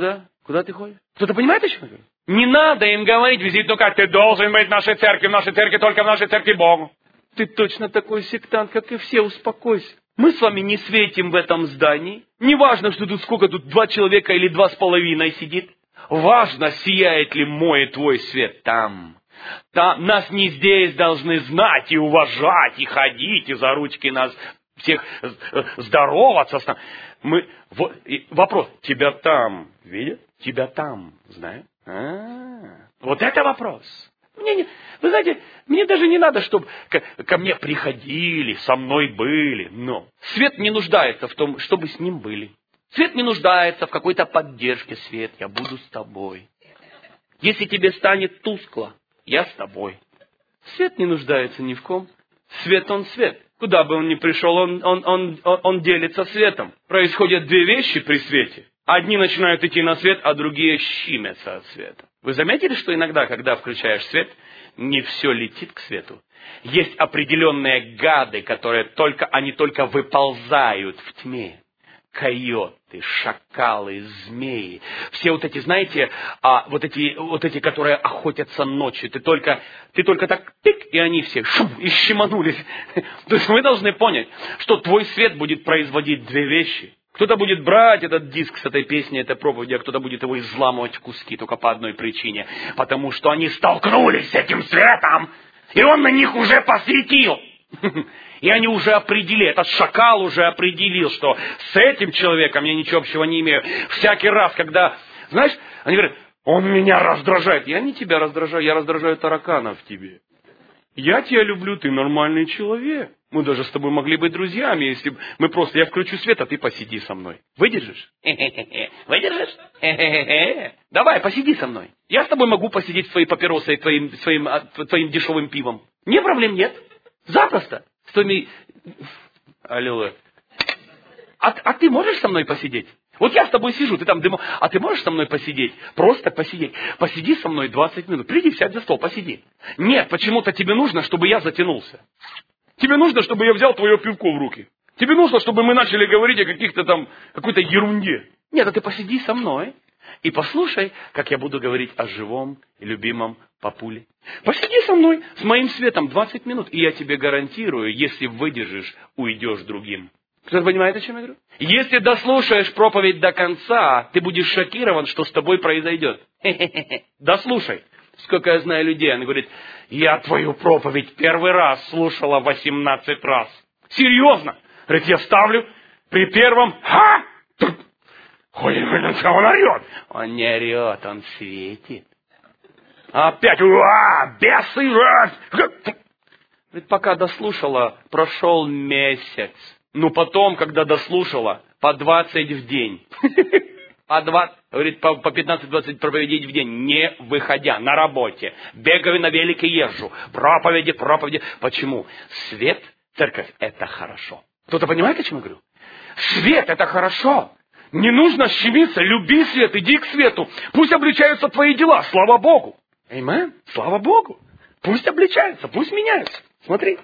ты ходишь? Кто-то понимает, о чем я говорю? Не надо им говорить: визитную карту, ты должен быть в нашей церкви, только в нашей церкви Богу. Ты точно такой сектант, как и все, успокойся. Мы с вами не светим в этом здании. Не важно, что тут сколько тут 2 человека или 2,5 сидит. Важно, сияет ли мой и твой свет там. Нас не здесь должны знать и уважать, и ходить, и за ручки нас всех здороваться. Вопрос: тебя там видят? Тебя там знают? Вот это вопрос. Вы знаете, мне даже не надо, чтобы ко мне приходили, со мной были. Но свет не нуждается в том, чтобы с ним были. Свет не нуждается в какой-то поддержке. Свет, я буду с тобой. Если тебе станет тускло, я с тобой. Свет не нуждается ни в ком. Свет, он свет. Куда бы он ни пришел, он делится светом. Происходят 2 вещи при свете. Одни начинают идти на свет, а другие щемятся от света. Вы заметили, что иногда, когда включаешь свет, не все летит к свету? Есть определенные гады, они только выползают в тьме. Койоты, шакалы, змеи. Все вот эти, знаете, вот эти, которые охотятся ночью. Ты только так пик, и они все и щеманулись. То есть вы должны понять, что твой свет будет производить 2 вещи. Кто-то будет брать этот диск с этой песней, этой проповеди, а кто-то будет его изламывать в куски только по одной причине. Потому что они столкнулись с этим светом, и он на них уже посветил. И они уже определили, этот шакал уже определил, что с этим человеком я ничего общего не имею. Всякий раз, когда, знаешь, они говорят: он меня раздражает. Я не тебя раздражаю, я раздражаю тараканов в тебе. Я тебя люблю, ты нормальный человек. Мы даже с тобой могли быть друзьями, если мы просто, я включу свет, а ты посиди со мной. Выдержишь? Выдержишь? Давай, посиди со мной. Я с тобой могу посидеть с твоей папиросой и твоим дешевым пивом. Мне проблем нет. Запросто. С твоими... Аллилуйя. А ты можешь со мной посидеть? Вот я с тобой сижу, ты там дыму. А ты можешь со мной посидеть? Просто посидеть. Посиди со мной 20 минут. Приди, сядь за стол, посиди. Нет, почему-то тебе нужно, чтобы я затянулся. Тебе нужно, чтобы я взял твое пивко в руки. Тебе нужно, чтобы мы начали говорить о какой-то ерунде. Нет, а ты посиди со мной и послушай, как я буду говорить о живом и любимом папуле. Посиди со мной с моим светом 20 минут, и я тебе гарантирую, если выдержишь, уйдешь другим. Кто-то понимает, о чем я говорю? Если дослушаешь проповедь до конца, ты будешь шокирован, что с тобой произойдет. Дослушай. Сколько я знаю людей, они говорят: я твою проповедь первый раз слушала 18 раз. Серьезно? Говорит, я ставлю при первом Ой, он орет. Он не орет, он светит. Опять, бесы. Говорит, пока дослушала, прошел месяц. Ну, потом, когда дослушала, по 20 в день. Говорит, по 15-20 проповедей в день, не выходя, на работе. Бегаю на велике, езжу. Проповеди. Почему? Свет, церковь, это хорошо. Кто-то понимает, о чем я говорю? Свет, это хорошо. Не нужно щемиться, люби свет, иди к свету. Пусть обличаются твои дела, слава Богу. Аминь, слава Богу. Пусть обличаются, пусть меняются. Смотри.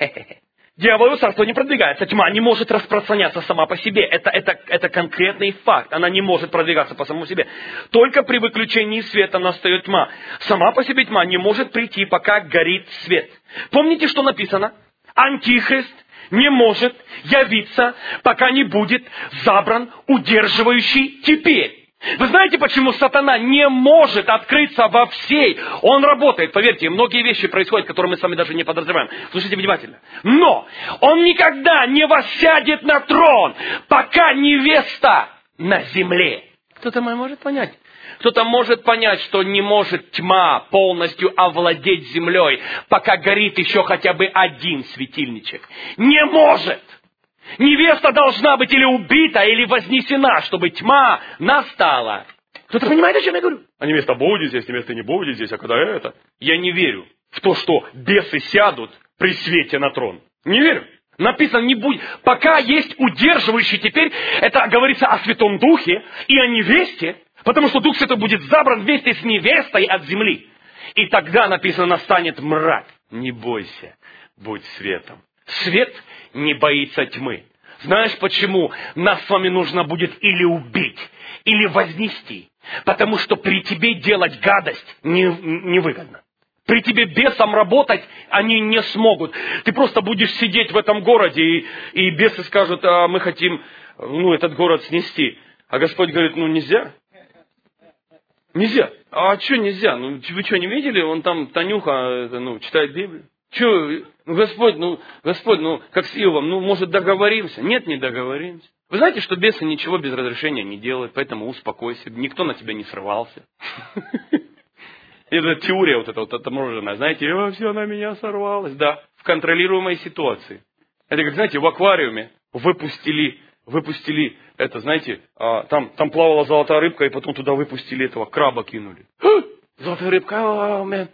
Дьяволу царство не продвигается. Тьма не может распространяться сама по себе. Это конкретный факт. Она не может продвигаться по самому себе. Только при выключении света настает тьма. Сама по себе тьма не может прийти, пока горит свет. Помните, что написано? Антихрист не может явиться, пока не будет забран удерживающий теперь. Вы знаете, почему сатана не может открыться во всей? Он работает, поверьте, многие вещи происходят, которые мы с вами даже не подозреваем. Слушайте внимательно. Но он никогда не воссядет на трон, пока невеста на земле. Кто-то может понять? Кто-то может понять, что не может тьма полностью овладеть землей, пока горит еще хотя бы один светильничек. Не может! Невеста должна быть или убита, или вознесена, чтобы тьма настала. Кто-то понимает, о чем я говорю? А невеста будет здесь, невеста не будет здесь, а когда это? Я не верю в то, что бесы сядут при свете на трон. Не верю. Написано, не будет. Пока есть удерживающий теперь, это говорится о Святом Духе и о невесте, потому что Дух Святой будет забран вместе с невестой от земли. И тогда написано, настанет мрак. Не бойся, будь светом. Свет не боится тьмы. Знаешь, почему нас с вами нужно будет или убить, или вознести? Потому что при тебе делать гадость невыгодно. При тебе бесам работать они не смогут. Ты просто будешь сидеть в этом городе, и бесы скажут, мы хотим этот город снести. А Господь говорит, нельзя. Нельзя. А что нельзя? Вы что, не видели? Вон там Танюха читает Библию. Господь, как с Иовом, может, договоримся? Нет, не договоримся. Вы знаете, что бесы ничего без разрешения не делают, поэтому успокойся, никто на тебя не срывался. Это теория отмороженная, знаете, все на меня сорвалось. Да, в контролируемой ситуации. Это как, знаете, в аквариуме выпустили это, знаете, там плавала золотая рыбка, и потом туда выпустили этого краба, кинули. Золотая рыбка,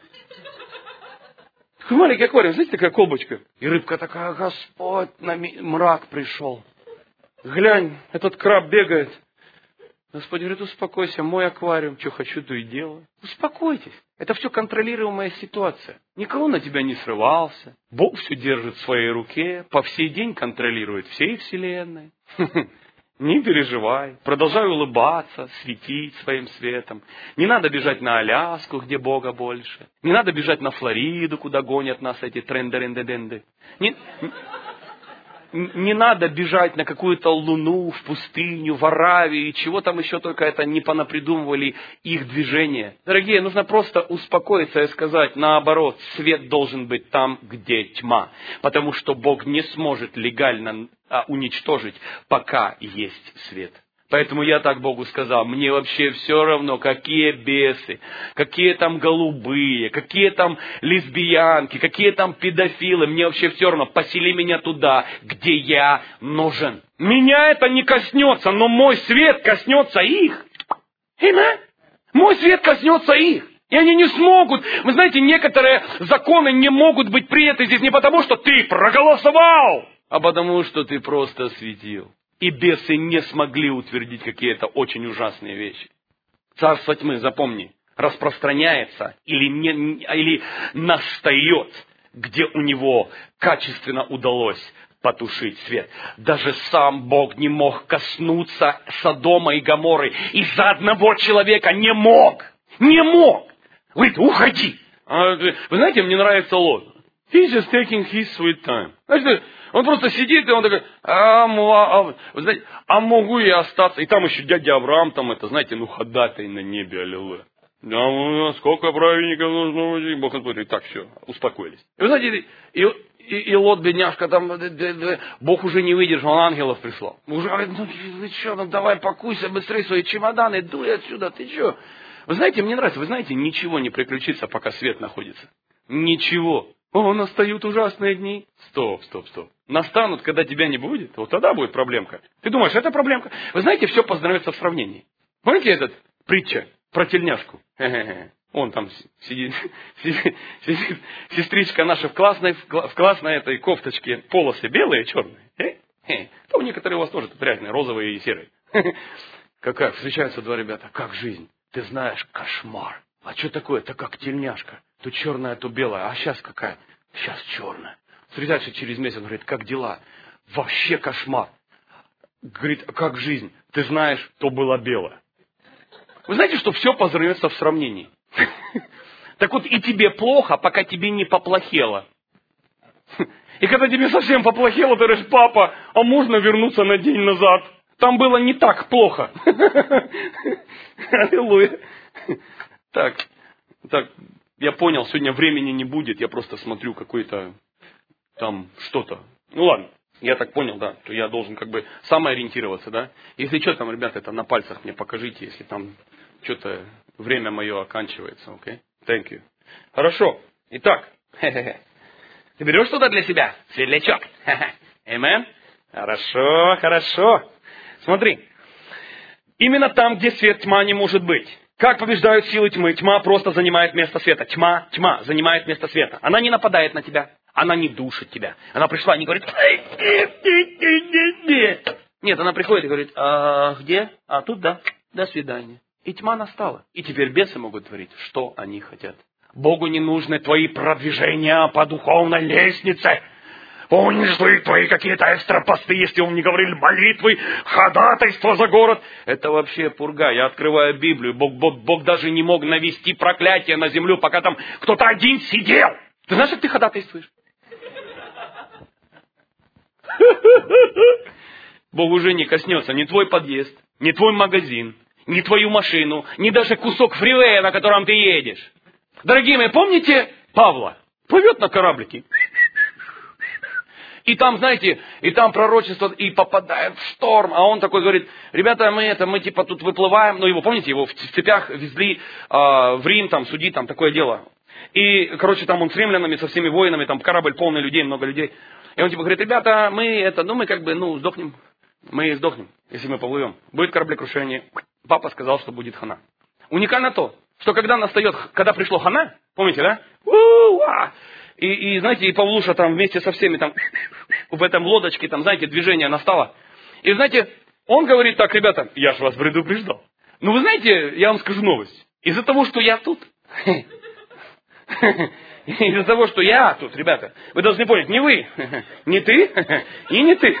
маленький аквариум, знаете, такая колбочка. И рыбка такая, Господь, мрак пришел. Глянь, этот краб бегает. Господь говорит, успокойся, мой аквариум, что хочу, то и делаю. Успокойтесь. Это все контролируемая ситуация. Никого на тебя не срывался. Бог все держит в своей руке, по всей день контролирует всей вселенной. Не переживай, продолжай улыбаться, светить своим светом. Не надо бежать на Аляску, где Бога больше. Не надо бежать на Флориду, куда гонят нас эти трендерендеденды. Не надо бежать на какую-то луну, в пустыню, в Аравию, чего там еще только это не понапридумывали их движения. Дорогие, нужно просто успокоиться и сказать, наоборот, свет должен быть там, где тьма. Потому что Бог не сможет легально уничтожить, пока есть свет. Поэтому я так Богу сказал, мне вообще все равно, какие бесы, какие там голубые, какие там лесбиянки, какие там педофилы, мне вообще все равно, посели меня туда, где я нужен. Меня это не коснется, но мой свет коснется их. Аминь. Мой свет коснется их. И они не смогут. Вы знаете, некоторые законы не могут быть приняты здесь не потому, что ты проголосовал, а потому, что ты просто светил. И бесы не смогли утвердить какие-то очень ужасные вещи. Царство тьмы, запомни, распространяется или настает, где у него качественно удалось потушить свет. Даже сам Бог не мог коснуться Содома и Гоморры. Из-за одного человека не мог. Не мог. Говорит, уходи. Вы знаете, мне нравится Лот. He's just taking his sweet time. Знаете, он просто сидит, и он такой, вы знаете, могу я остаться? И там еще дядя Авраам, там это, знаете, ходатай на небе, аллилуйя. Да, сколько праведников нужно быть? Бог смотрит, так, все, успокоились. И вы знаете, и Лот, бедняжка, там, Бог уже не выдержал, он ангелов прислал. Уже говорит, ну вы что, ну давай пакуйся быстрее свои чемоданы, дуй отсюда, ты что? Вы знаете, мне нравится, вы знаете, ничего не приключится, пока свет находится. Ничего. Настают ужасные дни. Стоп. Настанут, когда тебя не будет, вот тогда будет проблемка. Ты думаешь, это проблемка? Вы знаете, все познается в сравнении. Помните этот притча про тельняшку? Он там сидит, сестричка наша в классной этой кофточке, полосы белые, черные. То некоторые у вас тоже тут разные, розовые и серые. Как встречаются два ребята, как жизнь? Ты знаешь, кошмар. А что такое? Это как тельняшка. То черная, то белая. А сейчас какая? Сейчас черная. Встречаются через месяц, он говорит, как дела? Вообще кошмар. Говорит, как жизнь? Ты знаешь, то было белое. Вы знаете, что все познается в сравнении. Так вот, и тебе плохо, пока тебе не поплохело. И когда тебе совсем поплохело, ты говоришь, папа, а можно вернуться на день назад? Там было не так плохо. Аллилуйя. Так, я понял, сегодня времени не будет, я просто смотрю какое-то там что-то. Ну ладно, я так понял, да, что я должен как бы самоориентироваться, да. Если что там, ребята, это на пальцах мне покажите, если там что-то время мое оканчивается, окей? Thank you. Хорошо, итак, ты берешь что-то для себя? Светлячок. Amen? Хорошо. Смотри, именно там, где свет, тьма не может быть. Как побеждают силы тьмы? Тьма просто занимает место света. Тьма занимает место света. Она не нападает на тебя. Она не душит тебя. Она пришла и не говорит... Нет, она приходит и говорит, где? Тут да. До свидания. И тьма настала. И теперь бесы могут творить, что они хотят. Богу не нужны твои продвижения по духовной лестнице. Он не ждет твои какие-то экстрапосты, если он не говорил молитвы, ходатайство за город. Это вообще пурга. Я открываю Библию. Бог даже не мог навести проклятие на землю, пока там кто-то один сидел. Ты знаешь, как ты ходатайствуешь? Бог уже не коснется ни твой подъезд, ни твой магазин, ни твою машину, ни даже кусок фривея, на котором ты едешь. Дорогие мои, помните Павла? Плывет на кораблике. И там, знаете, и там пророчество, и попадает в шторм. А он такой говорит, ребята, мы типа тут выплываем. Ну, его, помните, его в цепях везли в Рим, там, судить, там, такое дело. И, короче, там он с римлянами, со всеми воинами, там корабль полный людей, много людей. И он типа говорит, ребята, мы сдохнем. Мы сдохнем, если мы поплывем. Будет кораблекрушение. Папа сказал, что будет хана. Уникально то, что когда пришло хана, помните, да? И знаете, и Павлуша там вместе со всеми там в этом лодочке, там, знаете, движение настало. И знаете, он говорит так, ребята, я же вас предупреждал. Но вы знаете, я вам скажу новость. Из-за того, что я тут, из-за того, что я тут, ребята, вы должны понять, не вы, не ты и не ты.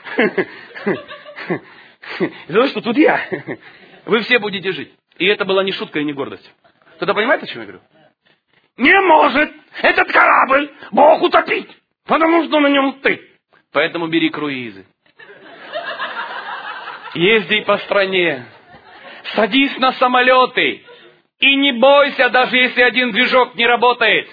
Из-за того, что тут я, вы все будете жить. И это была не шутка и не гордость. Кто-то понимает, о чем я говорю? Не может этот корабль Бог утопить, потому что на нем ты. Поэтому бери круизы. Езди по стране. Садись на самолеты. И не бойся, даже если один движок не работает.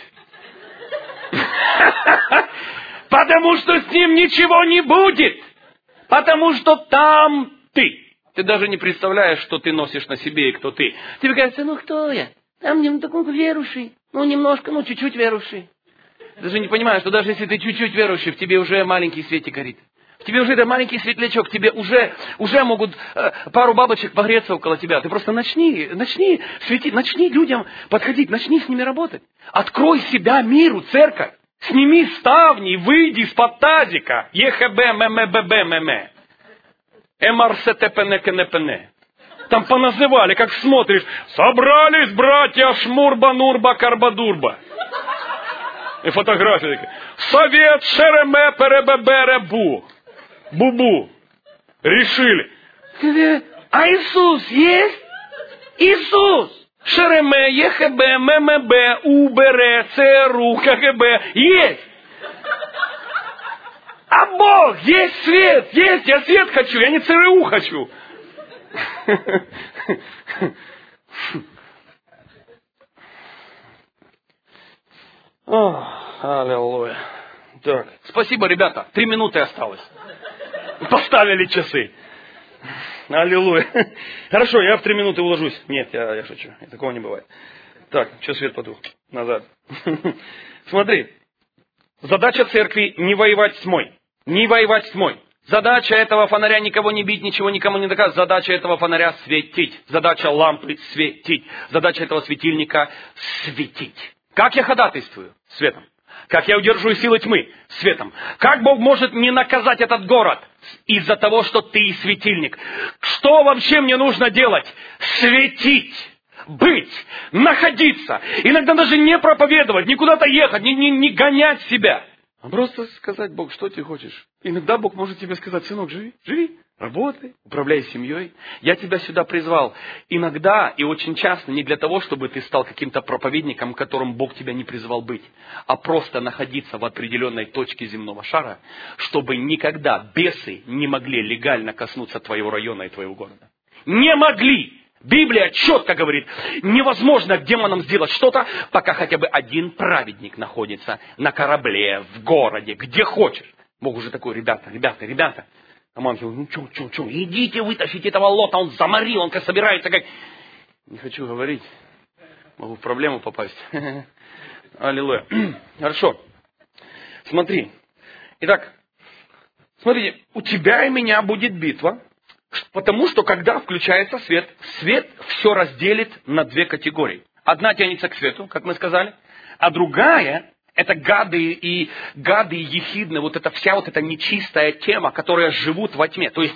Потому что с ним ничего не будет. Потому что там ты. Ты даже не представляешь, что ты носишь на себе и кто ты. Тебе кажется, кто я? Там такой верующий. Немножко, чуть-чуть верующий. Ты даже не понимаешь, что даже если ты чуть-чуть верующий, в тебе уже маленький светик горит. В тебе уже это маленький светлячок, тебе уже могут пару бабочек погреться около тебя. Ты просто начни светить, начни людям подходить, начни с ними работать. Открой себя миру, церковь. Сними ставни, выйди из-под тазика. ЕХБ, ММББ. МРСТПНКНПН. Там поназывали, как смотришь. Собрались братья Шмурба-Нурба Карбадурба. И фотографии такие. Совет Шереме Перебеберебу. Бубу. Решили. А Иисус есть? Иисус. Шереме, ЕХБ, ММБ, УБР, ЦРУ, КГБ. Есть. А Бог, есть свет, есть. Я свет хочу, я не ЦРУ хочу. Аллилуйя. Так, спасибо, ребята. 3 минуты осталось. Поставили часы. Аллилуйя. Хорошо, я в 3 минуты уложусь. Нет, я шучу. Такого не бывает. Так, что свет потух? Назад. Смотри. Задача церкви не воевать с тьмой. Не воевать с тьмой. Задача этого фонаря никого не бить, ничего никому не доказывать. Задача этого фонаря светить. Задача лампы светить. Задача этого светильника светить. Как я ходатайствую? Светом. Как я удерживаю силы тьмы? Светом. Как Бог может не наказать этот город? Из-за того, что ты светильник. Что вообще мне нужно делать? Светить. Быть. Находиться. Иногда даже не проповедовать, не куда-то ехать, не гонять себя. А просто сказать: Бог, что ты хочешь? Иногда Бог может тебе сказать: сынок, живи, работай, управляй семьей. Я тебя сюда призвал. Иногда и очень часто не для того, чтобы ты стал каким-то проповедником, которым Бог тебя не призвал быть, а просто находиться в определенной точке земного шара, чтобы никогда бесы не могли легально коснуться твоего района и твоего города. Не могли! Библия четко говорит, невозможно демонам сделать что-то, пока хотя бы один праведник находится на корабле, в городе, где хочешь. Бог уже такой: ребята. А ангел: ну что, идите вытащите этого Лота, он заморил, он как собирается, как... Не хочу говорить, могу в проблему попасть. Аллилуйя. Хорошо. Смотри. Итак, смотрите, у тебя и меня будет битва. Потому что, когда включается свет, свет все разделит на 2 категории. Одна тянется к свету, как мы сказали, а другая — это гады и ехидны, вот эта вся вот эта нечистая тема, которые живут во тьме. То есть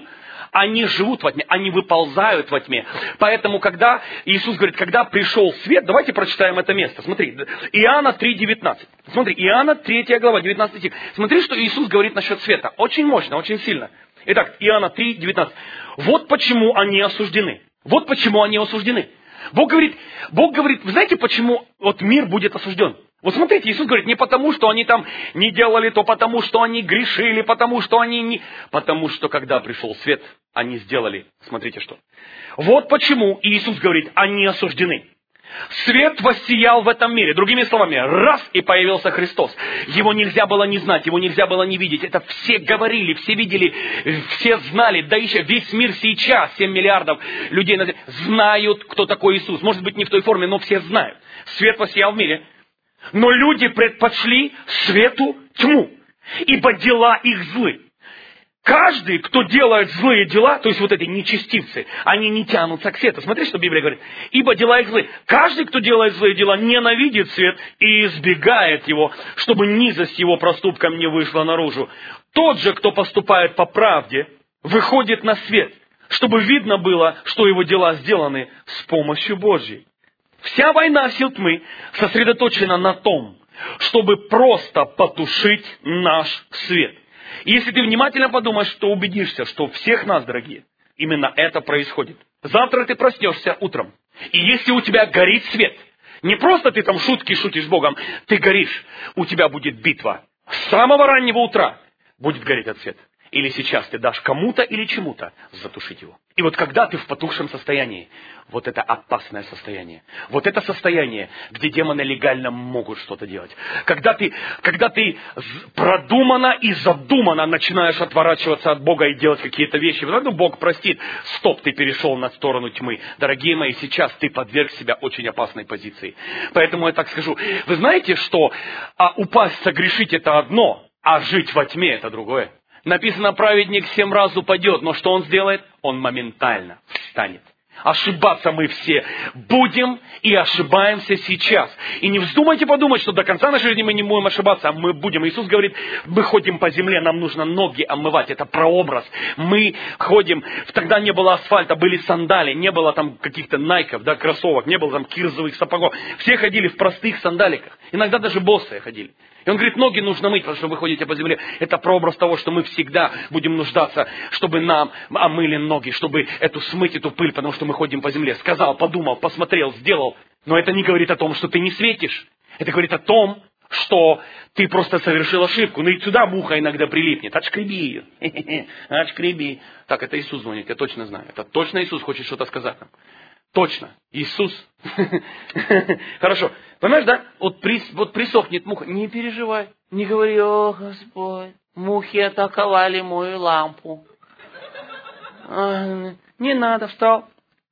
они живут во тьме, они выползают во тьме. Поэтому, когда Иисус говорит, когда пришел свет, давайте прочитаем это место. Смотри, Иоанна 3:19. Смотри, Иоанна 3 глава, 19 стих. Смотри, что Иисус говорит насчет света. Очень мощно, очень сильно. Итак, Иоанна 3:19. Вот почему они осуждены. Вот почему они осуждены. Бог говорит, вы знаете, почему вот мир будет осужден? Вот смотрите, Иисус говорит, не потому, что они там не делали то, потому, что они грешили, потому, что они не... Потому что, когда пришел свет, они сделали, смотрите что. Вот почему Иисус говорит, они осуждены. Свет воссиял в этом мире. Другими словами, раз и появился Христос. Его нельзя было не знать, его нельзя было не видеть. Это все говорили, все видели, все знали. Да еще весь мир сейчас, 7 миллиардов людей знают, кто такой Иисус. Может быть, не в той форме, но все знают. Свет воссиял в мире. Но люди предпочли свету тьму, ибо дела их злы. Каждый, кто делает злые дела, то есть вот эти нечестивцы, они не тянутся к свету. Смотри, что Библия говорит. Ибо дела их злые. Каждый, кто делает злые дела, ненавидит свет и избегает его, чтобы низость его проступкам не вышла наружу. Тот же, кто поступает по правде, выходит на свет, чтобы видно было, что его дела сделаны с помощью Божьей. Вся война сил тьмы сосредоточена на том, чтобы просто потушить наш свет. И если ты внимательно подумаешь, то убедишься, что у всех нас, дорогие, именно это происходит. Завтра ты проснешься утром. И если у тебя горит свет, не просто ты там шутки шутишь с Богом, ты горишь, у тебя будет битва. С самого раннего утра будет гореть этот свет. Или сейчас ты дашь кому-то или чему-то затушить его. И вот когда ты в потухшем состоянии, вот это опасное состояние. Вот это состояние, где демоны легально могут что-то делать. Когда ты продуманно и задуманно начинаешь отворачиваться от Бога и делать какие-то вещи. Ну, Бог простит. Стоп, ты перешел на сторону тьмы. Дорогие мои, сейчас ты подверг себя очень опасной позиции. Поэтому я так скажу. Вы знаете, что упасть, согрешить это одно, а жить во тьме это другое. Написано, праведник 7 раз упадет, но что он сделает? Он моментально встанет. Ошибаться мы все будем и ошибаемся сейчас. И не вздумайте подумать, что до конца нашей жизни мы не будем ошибаться, а мы будем. Иисус говорит, мы ходим по земле, нам нужно ноги омывать. Это прообраз. Мы ходим, тогда не было асфальта, были сандали, не было там каких-то найков, да, кроссовок, не было там кирзовых сапогов. Все ходили в простых сандаликах. Иногда даже босые ходили. И он говорит, ноги нужно мыть, потому что вы ходите по земле. Это прообраз того, что мы всегда будем нуждаться, чтобы нам омыли ноги, чтобы смыть эту пыль, потому что мы ходим по земле. Сказал, подумал, посмотрел, сделал. Но это не говорит о том, что ты не светишь. Это говорит о том, что ты просто совершил ошибку. Ну и сюда муха иногда прилипнет. Отшкреби ее. Отшкреби. Так, это Иисус звонит, я точно знаю. Это точно Иисус хочет что-то сказать нам. Точно. Иисус. Хорошо. Понимаешь, да? Вот присохнет муха. Не переживай. Не говори: о, Господь, мухи атаковали мою лампу. Не надо, встал.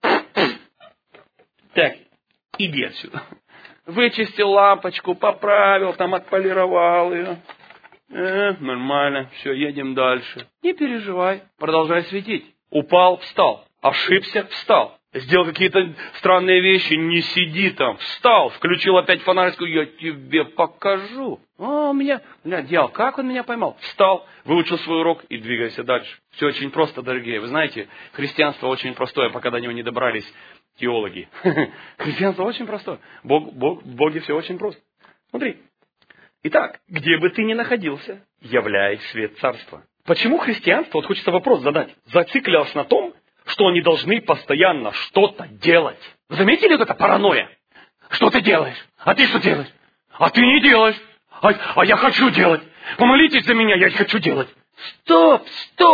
Так, иди отсюда. Вычистил лампочку, поправил, там отполировал ее. Нормально, все, едем дальше. Не переживай, продолжай светить. Упал, встал. Ошибся, встал. Сделал какие-то странные вещи, не сиди там. Встал, включил опять фонарь, сказал: я тебе покажу. У меня, дьявол, как он меня поймал? Встал, выучил свой урок и двигайся дальше. Все очень просто, дорогие. Вы знаете, христианство очень простое, пока до него не добрались теологи. Христианство очень простое. В Боге все очень просто. Смотри. Итак, где бы ты ни находился, являй свет царства. Почему христианство, вот хочется вопрос задать, зациклилось на том, что они должны постоянно что-то делать? Заметили вот это паранойя? Что ты делаешь? А ты что делаешь? А ты не делаешь. А я хочу делать. Помолитесь за меня, я хочу делать. Стоп!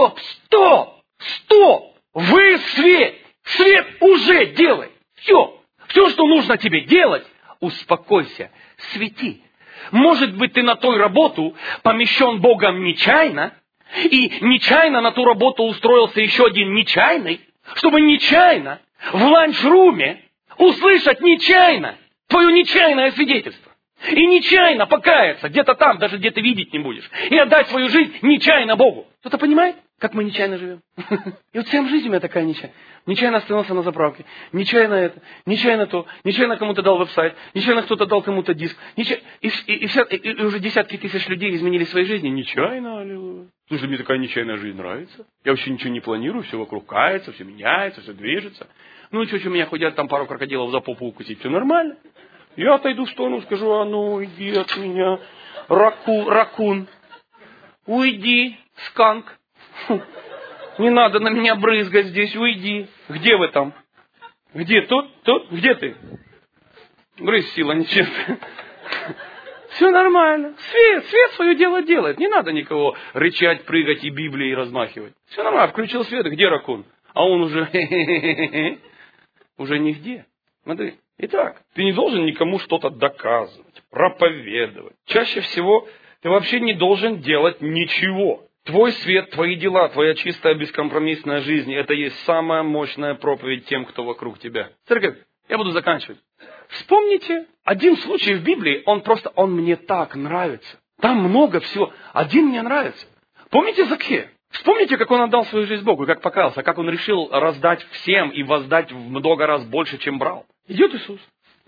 Вы свет! Свет уже делай! Все, что нужно тебе делать, успокойся, свети. Может быть, ты на той работу помещен Богом нечаянно, и нечаянно на ту работу устроился еще один нечаянный, чтобы нечаянно в ланчруме услышать нечаянно твое нечаянное свидетельство. И нечаянно покаяться где-то там, даже где ты видеть не будешь. И отдать свою жизнь нечаянно Богу. Кто-то понимает, как мы нечаянно живем? И вот вся жизнь у меня такая нечаянная. Нечаянно остановился на заправке. Нечаянно это. Нечаянно то. Нечаянно кому-то дал веб-сайт. Нечаянно кто-то дал кому-то диск. И уже десятки тысяч людей изменили свои жизни. Нечаянно, аллилуйя. Слушай, мне такая нечаянная жизнь нравится. Я вообще ничего не планирую. Все вокруг кается, все меняется, все движется. Ну, что меня хотят там пару крокодилов за попу укусить. Все нормально. Я отойду в сторону, скажу: а ну, иди от меня, ракун. Уйди, сканк. Не надо на меня брызгать здесь, уйди. Где вы там? Где? Тут? Где ты? Брысь, сила нечестная. Все нормально. Свет свое дело делает. Не надо никого рычать, прыгать и Библией размахивать. Все нормально. Включил свет. Где ракун? А он уже уже нигде. Смотри. Итак, ты не должен никому что-то доказывать, проповедовать. Чаще всего ты вообще не должен делать ничего. Твой свет, твои дела, твоя чистая бескомпромиссная жизнь — это есть самая мощная проповедь тем, кто вокруг тебя. Церковь, я буду заканчивать. Вспомните один случай в Библии, он мне так нравится. Там много всего. Один мне нравится. Помните Закхея? Вспомните, как он отдал свою жизнь Богу, как покаялся, как он решил раздать всем и воздать в много раз больше, чем брал. Идет Иисус.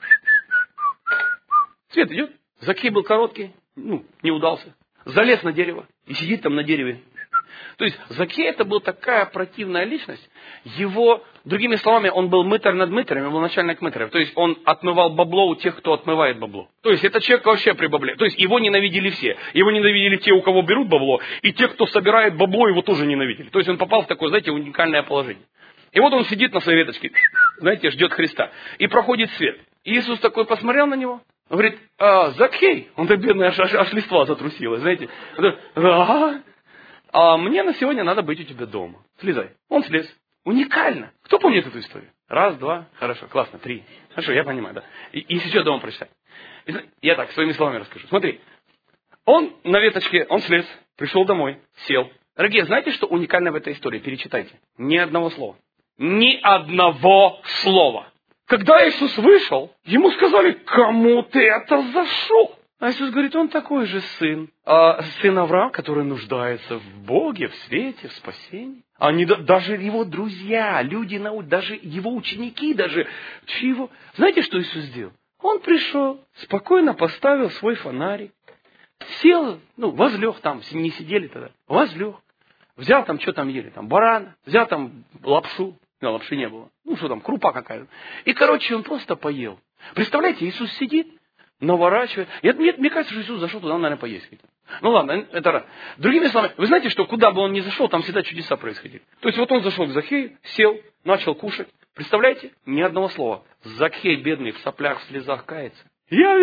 Свет идет. Закхей был короткий, не удался. Залез на дерево и сидит там на дереве. То есть Закхей — это была такая противная личность. Его, другими словами, он был мытарь над мытарями, он был начальник мытарев. То есть он отмывал бабло у тех, кто отмывает бабло. То есть этот человек вообще при бабле. То есть его ненавидели все. Его ненавидели те, у кого берут бабло, и те, кто собирает бабло, его тоже ненавидели. То есть он попал в такое, знаете, уникальное положение. И вот он сидит на своей веточке, знаете, ждет Христа. И проходит свет. И Иисус такой посмотрел на него. Он говорит: Закхей. Он так бедный, аж листва затрусила, знаете. Он говорит: а мне на сегодня надо быть у тебя дома. Слезай. Он слез. Уникально. Кто помнит эту историю? Раз, два. Хорошо, классно. Три. Хорошо, я понимаю, да. И сейчас дома прочитай. Я так, своими словами расскажу. Смотри. Он на веточке, он слез, пришел домой, сел. Дорогие, знаете, что уникально в этой истории? Перечитайте. Ни одного слова. Ни одного слова. Когда Иисус вышел, ему сказали: кому ты это зашел? А Иисус говорит: он такой же сын. Сын Авраама, который нуждается в Боге, в свете, в спасении. Даже его друзья, люди, даже его ученики, даже чьего. Знаете, что Иисус сделал? Он пришел, спокойно поставил свой фонарик, сел, возлег там, не сидели тогда, возлег. Взял там, что там ели, там барана, взял там лапшу. Лапши не было. Что там, крупа какая-то. И, он просто поел. Представляете, Иисус сидит, наворачивает. Мне кажется, что Иисус зашел туда, наверное, поесть хотел. Ладно, это раз. Другими словами, вы знаете, что куда бы он ни зашел, там всегда чудеса происходили. То есть вот он зашел к Закхею, сел, начал кушать. Представляете? Ни одного слова. Закхей, бедный, в соплях, в слезах кается. Я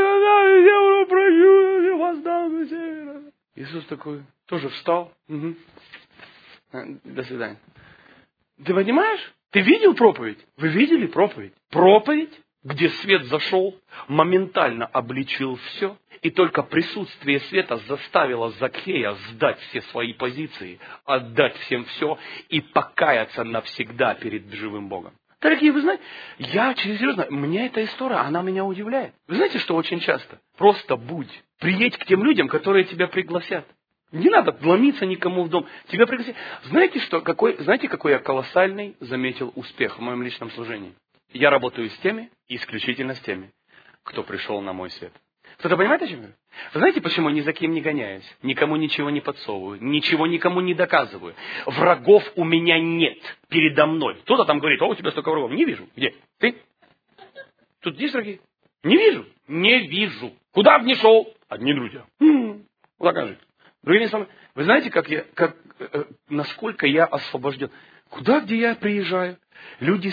прощу, воздам. Иисус такой тоже встал. Угу. До свидания. Ты понимаешь? Ты видел проповедь? Вы видели проповедь? Проповедь, где свет зашел, моментально обличил все, и только присутствие света заставило Закхея сдать все свои позиции, отдать всем все и покаяться навсегда перед живым Богом. Дорогие, вы знаете, серьезно, мне эта история, она меня удивляет. Вы знаете, что очень часто? Просто приедь к тем людям, которые тебя пригласят. Не надо ломиться никому в дом. Тебя пригласили. Знаете, какой я колоссальный заметил успех в моем личном служении? Я работаю с теми, исключительно с теми, кто пришел на мой свет. Кто-то понимает, о чем я говорю? Вы знаете, почему я ни за кем не гоняюсь, никому ничего не подсовываю, ничего никому не доказываю? Врагов у меня нет передо мной. Кто-то там говорит, у тебя столько врагов. Не вижу. Где? Ты? Тут есть враги? Не вижу. Не вижу. Куда бы ни шел? Одни друзья. Покажи. Другими словами, вы знаете, насколько я освобожден? Где я приезжаю? Люди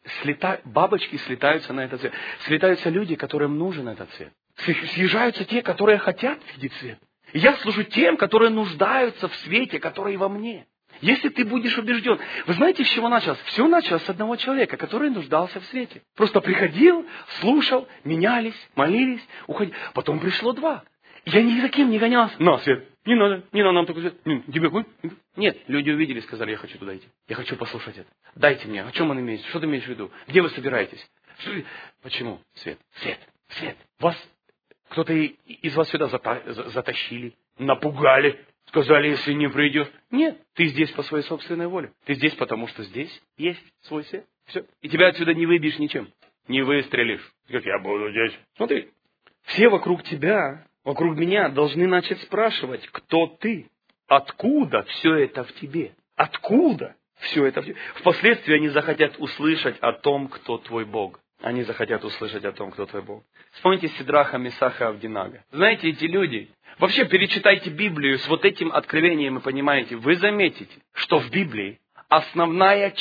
бабочки слетаются на этот свет. Слетаются люди, которым нужен этот свет. Съезжаются те, которые хотят видеть свет. И я служу тем, которые нуждаются в свете, который во мне. Если ты будешь убежден. Вы знаете, с чего началось? Все началось с одного человека, который нуждался в свете. Просто приходил, слушал, менялись, молились, уходил. Потом пришло 2. Я ни за кем не гонялся. На, свет. Не надо нам такой свет. Тебе какой? Нет, люди увидели, сказали, я хочу туда идти. Я хочу послушать это. Дайте мне. О чем он имеет? Что ты имеешь в виду? Где вы собираетесь? Почему? Свет. Вас кто-то из вас сюда затащили, напугали, сказали, если не придешь. Нет, ты здесь по своей собственной воле. Ты здесь, потому что здесь есть свой свет. Все. И тебя отсюда не выбьешь ничем. Не выстрелишь. Как я буду здесь. Смотри. Все вокруг тебя, вокруг меня должны начать спрашивать, кто ты? Откуда все это в тебе? Откуда все это в тебе? Впоследствии они захотят услышать о том, кто твой Бог. Они захотят услышать о том, кто твой Бог. Вспомните Сидраха, Месаха, Авдинага. Знаете, эти люди... Вообще, перечитайте Библию с вот этим откровением и понимаете, вы заметите, что в Библии основная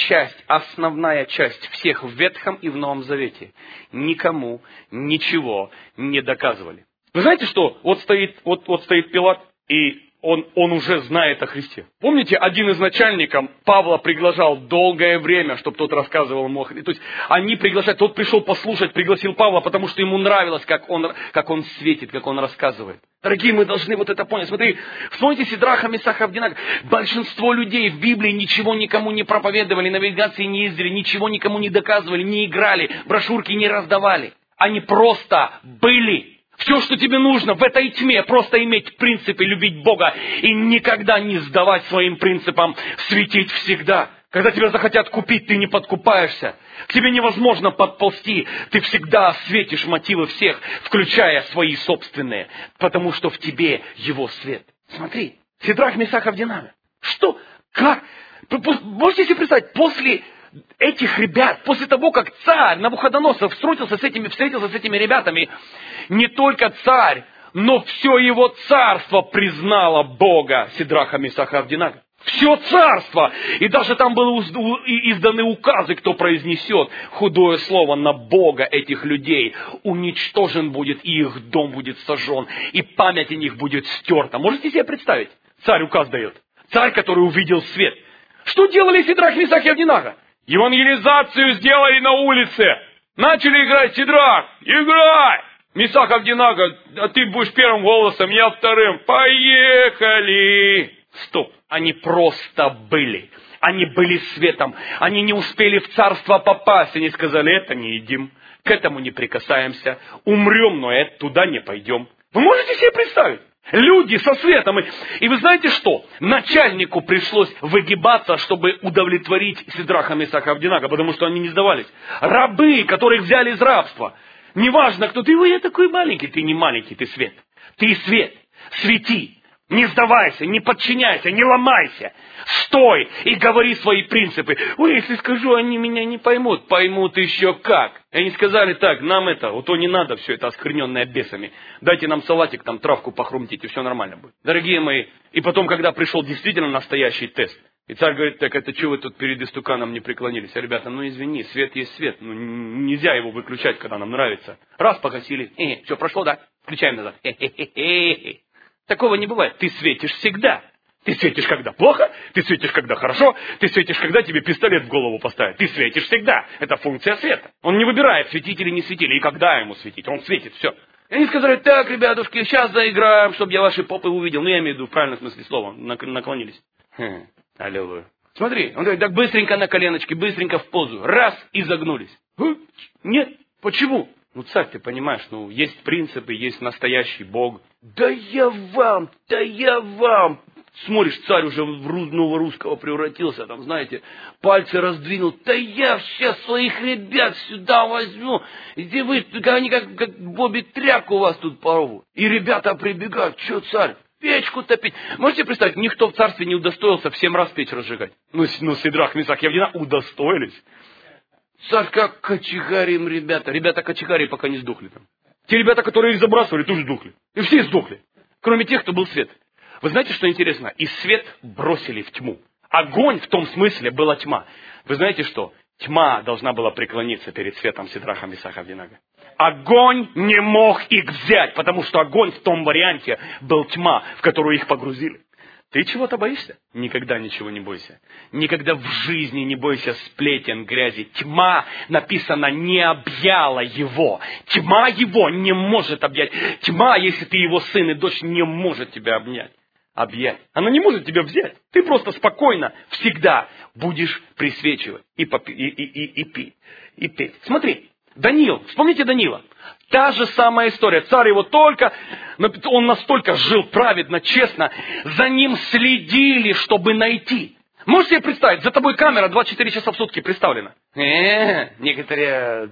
часть всех в Ветхом и в Новом Завете никому ничего не доказывали. Вы знаете что? Вот стоит Пилат, и он уже знает о Христе. Помните, один из начальников Павла приглашал долгое время, чтобы тот рассказывал ему о Христе. То есть они приглашают, тот пришел послушать, пригласил Павла, потому что ему нравилось, как он светит, как он рассказывает. Дорогие, мы должны вот это понять. Смотри, вспомните Сидраха, Месаха, Авдинага. Большинство людей в Библии ничего никому не проповедовали, навигации не ездили, ничего никому не доказывали, не играли, брошюрки не раздавали. Они просто были. Все, что тебе нужно в этой тьме, просто иметь принципы, любить Бога и никогда не сдавать своим принципам, светить всегда. Когда тебя захотят купить, ты не подкупаешься. К тебе невозможно подползти. Ты всегда осветишь мотивы всех, включая свои собственные, потому что в тебе его свет. Смотри, Сидрах, Месах, Авдинага. Что? Как? Можете себе представить, после этих ребят, после того, как царь Навуходоносор встретился с этими ребятами, не только царь, но все его царство признало Бога, Сидраха, Месаха, Авдинага. Все царство! И даже там были изданы указы, кто произнесет худое слово на Бога этих людей, уничтожен будет, и их дом будет сожжен, и память о них будет стерта. Можете себе представить? Царь указ дает. Царь, который увидел свет. Что делали Сидрах, Месах и Авдинага? Евангелизацию сделали на улице. Начали играть: Сидрах, играй! Месах, Авдинага, а ты будешь первым голосом, я вторым. Поехали! Стоп. Они просто были. Они были светом. Они не успели в царство попасть. Они сказали: это не едим, к этому не прикасаемся, умрем, но туда не пойдем. Вы можете себе представить? Люди со светом. И вы знаете что? Начальнику пришлось выгибаться, чтобы удовлетворить Сидраха, Месаха, Авдинага, потому что они не сдавались. Рабы, которых взяли из рабства. Неважно, кто ты, я такой маленький. Ты не маленький, ты свет. Ты свет. Свети. Не сдавайся, не подчиняйся, не ломайся. Стой и говори свои принципы. Если скажу, они меня не поймут. Поймут еще как. И они сказали: так, нам вот не надо все это оскверненное бесами. Дайте нам салатик, там травку похрумтить, и все нормально будет. Дорогие мои, и потом, когда пришел действительно настоящий тест, и царь говорит: так это что вы тут перед истуканом не преклонились? А ребята, извини, свет есть свет. Нельзя его выключать, когда нам нравится. Раз погасили, все прошло, да? Включаем назад. Такого не бывает. Ты светишь всегда. Ты светишь, когда плохо, ты светишь, когда хорошо, ты светишь, когда тебе пистолет в голову поставят. Ты светишь всегда. Это функция света. Он не выбирает, светить или не светить, и когда ему светить. Он светит, все. И они сказали, так, ребятушки, сейчас заиграем, чтобы я ваши попы увидел. Ну, я имею в виду в правильном смысле слова. Наклонились. Аллилуйя. Смотри, он говорит, так быстренько на коленочки, быстренько в позу. Раз, и загнулись. Нет, почему? Ну, царь, ты понимаешь, ну, есть принципы, есть настоящий Бог. Да я вам. Смотришь, царь уже в рудного русского превратился, там, знаете, пальцы раздвинул. Да я сейчас своих ребят сюда возьму. И вы, они как Бобби тряпку у вас тут порвут. И ребята прибегают. Что, царь? Печку топить. Можете представить, никто в царстве не удостоился в 7 раз печь разжигать. Ну Сидрах, Месах и Авденаго удостоились. Царь как кочегарим ребята. Ребята кочегари пока не сдохли там. Те ребята, которые их забрасывали, тоже сдохли. И все сдохли. Кроме тех, кто был свет. Вы знаете, что интересно? И свет бросили в тьму. Огонь в том смысле была тьма. Вы знаете что? Тьма должна была преклониться перед светом Сидраха, Месаха, Авденаго. Огонь не мог их взять, потому что огонь в том варианте был тьма, в которую их погрузили. Ты чего-то боишься? Никогда ничего не бойся. Никогда в жизни не бойся сплетен, грязи. Тьма, написано, не объяла его. Тьма его не может объять. Тьма, если ты его сын и дочь, не может тебя обнять. Объять. Она не может тебя взять. Ты просто спокойно всегда будешь присвечивать и петь. Смотри, Даниил, вспомните Даниила. Та же самая история. Царь его он настолько жил праведно, честно, за ним следили, чтобы найти. Можете себе представить, за тобой камера 24 часа в сутки представлена. Некоторые,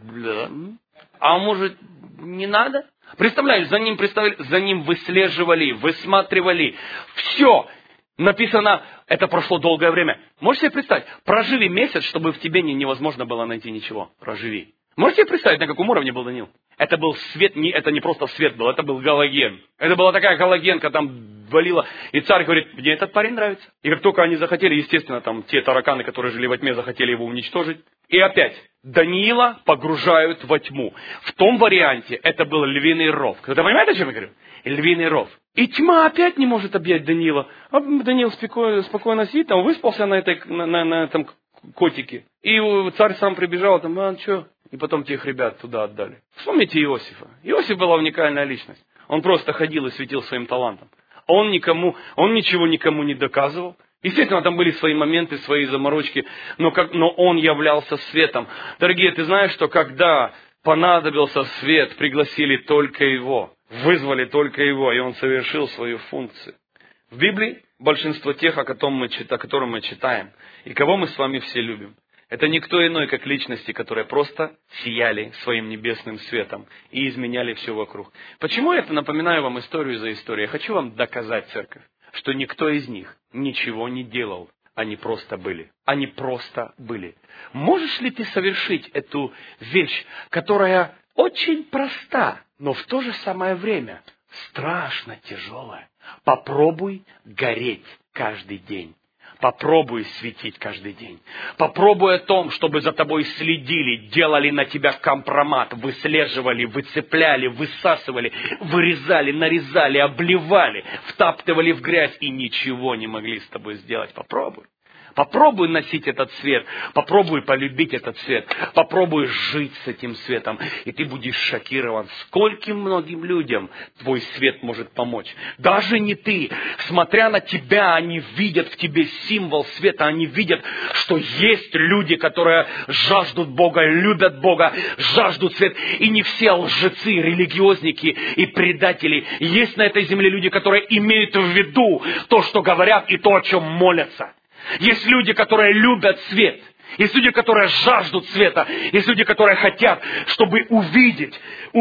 а может не надо? Представляешь, за ним выслеживали, высматривали. Все. Написано, это прошло долгое время. Можете себе представить, проживи месяц, чтобы в тебе невозможно было найти ничего. Проживи. Можете себе представить, на каком уровне был Даниил? Это был свет, это не просто свет был, это был галоген. Это была такая галогенка, там валила. И царь говорит, мне этот парень нравится. И как только они захотели, естественно, там те тараканы, которые жили во тьме, захотели его уничтожить. И опять, Даниила погружают во тьму. В том варианте это был львиный ров. Кто-то понимает, о чем я говорю? Львиный ров. И тьма опять не может объять Даниила. А Даниил спокойно сидит, там выспался на этом котике. И царь сам прибежал, там, что? И потом тех ребят туда отдали. Вспомните Иосифа. Иосиф была уникальная личность. Он просто ходил и светил своим талантом. Он ничего никому не доказывал. Естественно, там были свои моменты, свои заморочки, но он являлся светом. Дорогие, ты знаешь, что когда понадобился свет, пригласили только его, вызвали только его, и он совершил свою функцию. В Библии большинство тех, о котором мы читаем, и кого мы с вами все любим, это никто иной, как личности, которые просто сияли своим небесным светом и изменяли все вокруг. Почему я напоминаю вам историю за историей? Я хочу вам доказать, церковь, что никто из них ничего не делал. Они просто были. Они просто были. Можешь ли ты совершить эту вещь, которая очень проста, но в то же самое время страшно тяжелая? Попробуй гореть каждый день. Попробуй светить каждый день. Попробуй о том, чтобы за тобой следили, делали на тебя компромат, выслеживали, выцепляли, высасывали, вырезали, нарезали, обливали, втаптывали в грязь и ничего не могли с тобой сделать. Попробуй. Попробуй носить этот свет, попробуй полюбить этот свет, попробуй жить с этим светом, и ты будешь шокирован, скольким многим людям твой свет может помочь. Даже не ты, смотря на тебя, они видят в тебе символ света, они видят, что есть люди, которые жаждут Бога, любят Бога, жаждут света, и не все лжецы, религиозники и предатели. Есть на этой земле люди, которые имеют в виду то, что говорят, и то, о чем молятся. Есть люди, которые любят свет. Есть люди, которые жаждут света. Есть люди, которые хотят, чтобы увидеть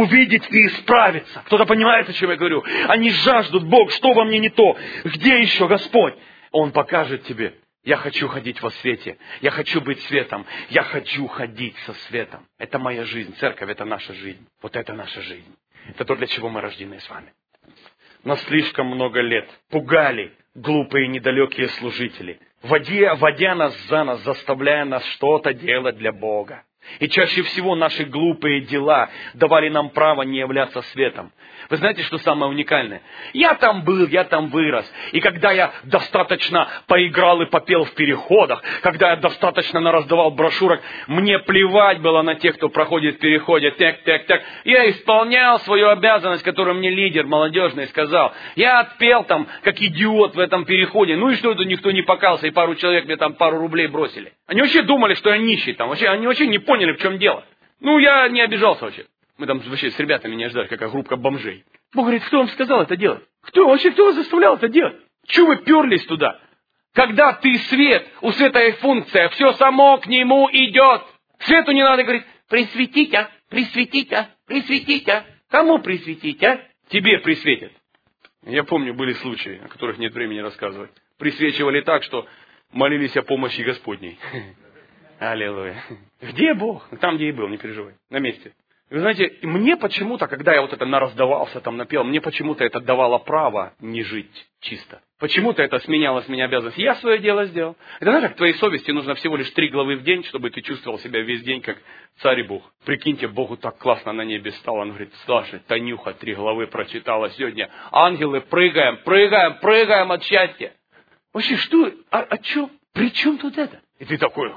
и исправиться. Кто-то понимает, о чем я говорю? Они жаждут, Бог, что во мне не то? Где еще Господь? Он покажет тебе. Я хочу ходить во свете. Я хочу быть светом. Я хочу ходить со светом. Это моя жизнь. Церковь — это наша жизнь. Вот это наша жизнь. Это то, для чего мы рождены с вами. Нас слишком много лет пугали глупые недалекие служители, водя нас за нос, заставляя нас что-то делать для Бога. И чаще всего наши глупые дела давали нам право не являться светом. Вы знаете, что самое уникальное? Я там был, я там вырос. И когда я достаточно поиграл и попел в переходах, когда я достаточно нараздавал брошюрок, мне плевать было на тех, кто проходит в переходе. Так. Я исполнял свою обязанность, которую мне лидер молодежный сказал. Я отпел там, как идиот в этом переходе. Ну и что это никто не покался, и пару человек мне там пару рублей бросили. Они вообще думали, что я нищий там. Они вообще не поняли, в чем дело. Ну, я не обижался вообще. Мы там вообще с ребятами не ждали, какая группа бомжей. Бог говорит, кто вам сказал это делать? Кто вас заставлял это делать? Чего вы перлись туда? Когда ты свет, у света есть функция, все само к нему идет. Свету не надо говорить, присветить, а? Кому присветить, а? Тебе присветят. Я помню, были случаи, о которых нет времени рассказывать. Присвечивали так, что молились о помощи Господней. Аллилуйя. Где Бог? Там, где и был, не переживай. На месте. Вы знаете, мне почему-то, когда я вот это нараздавался, там напел, мне почему-то это давало право не жить чисто. Почему-то это сменяло с меня обязанность. Я свое дело сделал. Это знаешь, как твоей совести нужно всего лишь 3 главы в день, чтобы ты чувствовал себя весь день как царь и Бог. Прикиньте, Богу так классно на небе стало. Он говорит, слушай, Танюха 3 главы прочитала сегодня. Ангелы, прыгаем от счастья. Вообще, что? А что? При чем тут это? И ты такой,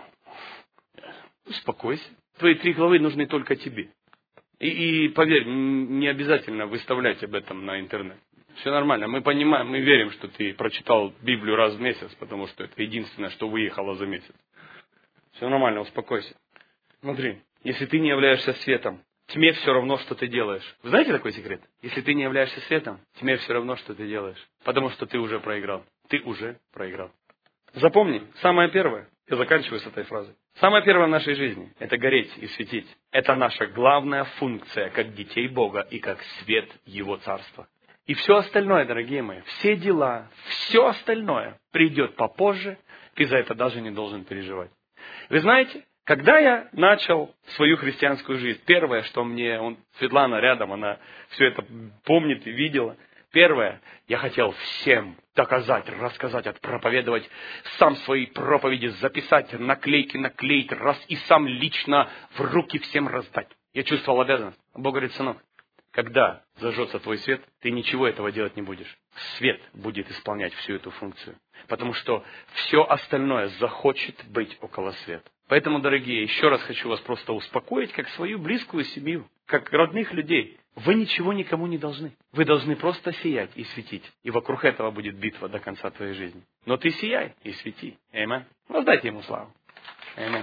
успокойся. Твои 3 главы нужны только тебе. И поверь, не обязательно выставлять об этом на интернет. Все нормально. Мы понимаем, мы верим, что ты прочитал Библию раз в месяц, потому что это единственное, что выехало за месяц. Все нормально, успокойся. Смотри, если ты не являешься светом, тьме все равно, что ты делаешь. Вы знаете такой секрет? Если ты не являешься светом, тьме все равно, что ты делаешь. Потому что ты уже проиграл. Ты уже проиграл. Запомни, самое первое. Я заканчиваю с этой фразой. Самое первое в нашей жизни – это гореть и светить. Это наша главная функция, как детей Бога и как свет Его Царства. И все остальное, дорогие мои, все дела, все остальное придет попозже, ты за это даже не должен переживать. Вы знаете, когда я начал свою христианскую жизнь, первое, что мне, Светлана рядом, она все это помнит и видела. Первое, я хотел всем доказать, рассказать, проповедовать, сам свои проповеди записать, наклейки наклеить, и сам лично в руки всем раздать. Я чувствовал обязанность. Бог говорит, сынок, когда зажжется твой свет, ты ничего этого делать не будешь. Свет будет исполнять всю эту функцию. Потому что все остальное захочет быть около света. Поэтому, дорогие, еще раз хочу вас просто успокоить, как свою близкую семью, как родных людей. Вы ничего никому не должны. Вы должны просто сиять и светить. И вокруг этого будет битва до конца твоей жизни. Но ты сияй и свети. Аминь. Воздайте Ему славу. Аминь.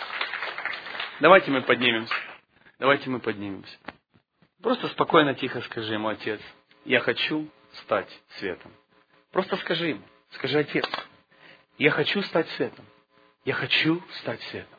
Давайте мы поднимемся. Просто спокойно, тихо скажи Ему, Отец, я хочу стать светом. Просто скажи Ему. Скажи, Отец, я хочу стать светом. Я хочу стать светом.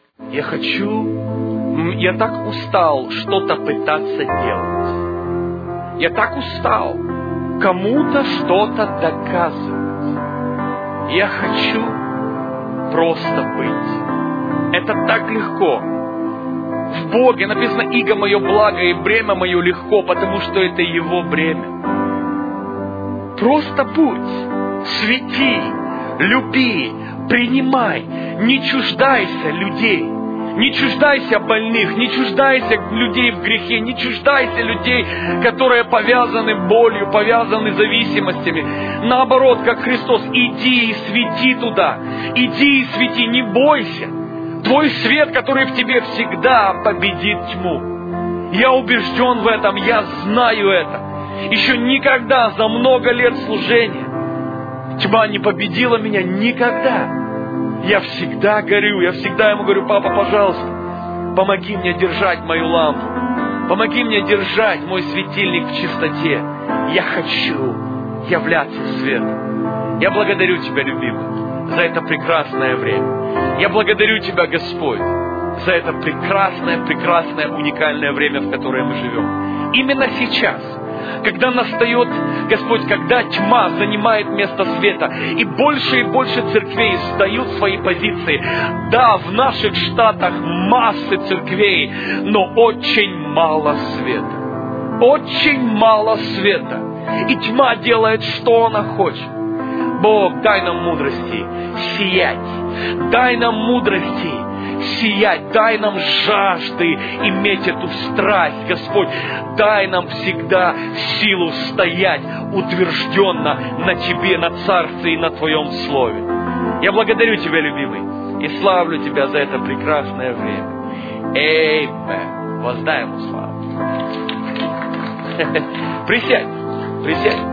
Я так устал что-то пытаться делать. Я так устал кому-то что-то доказывать. Я хочу просто быть. Это так легко. В Боге написано, иго мое благо и бремя мое легко, потому что это Его бремя. Просто будь, свети, люби, принимай, не чуждайся людей. Не чуждайся больных, не чуждайся людей в грехе, не чуждайся людей, которые повязаны болью, повязаны зависимостями. Наоборот, как Христос, иди и свети туда, иди и свети, не бойся. Твой свет, который в тебе всегда победит тьму. Я убежден в этом, я знаю это. Еще никогда за много лет служения тьма не победила меня никогда. Я всегда горю, я всегда ему говорю, папа, пожалуйста, помоги мне держать мою лампу, помоги мне держать мой светильник в чистоте. Я хочу являться светом. Я благодарю Тебя, любимый, за это прекрасное время. Я благодарю Тебя, Господь, за это прекрасное, уникальное время, в которое мы живем. Именно сейчас, когда настает, Господь, когда тьма занимает место света, и больше церквей сдают свои позиции. Да, в наших штатах массы церквей, но очень мало света. Очень мало света. И тьма делает, что она хочет. Бог, дай нам мудрости сиять. Дай нам мудрости сиять. Дай нам жажды иметь эту страсть, Господь. Дай нам всегда силу стоять утвержденно на Тебе, на Царстве и на Твоем Слове. Я благодарю Тебя, любимый, и славлю Тебя за это прекрасное время. Аминь. Воздай Ему славу. Присядь.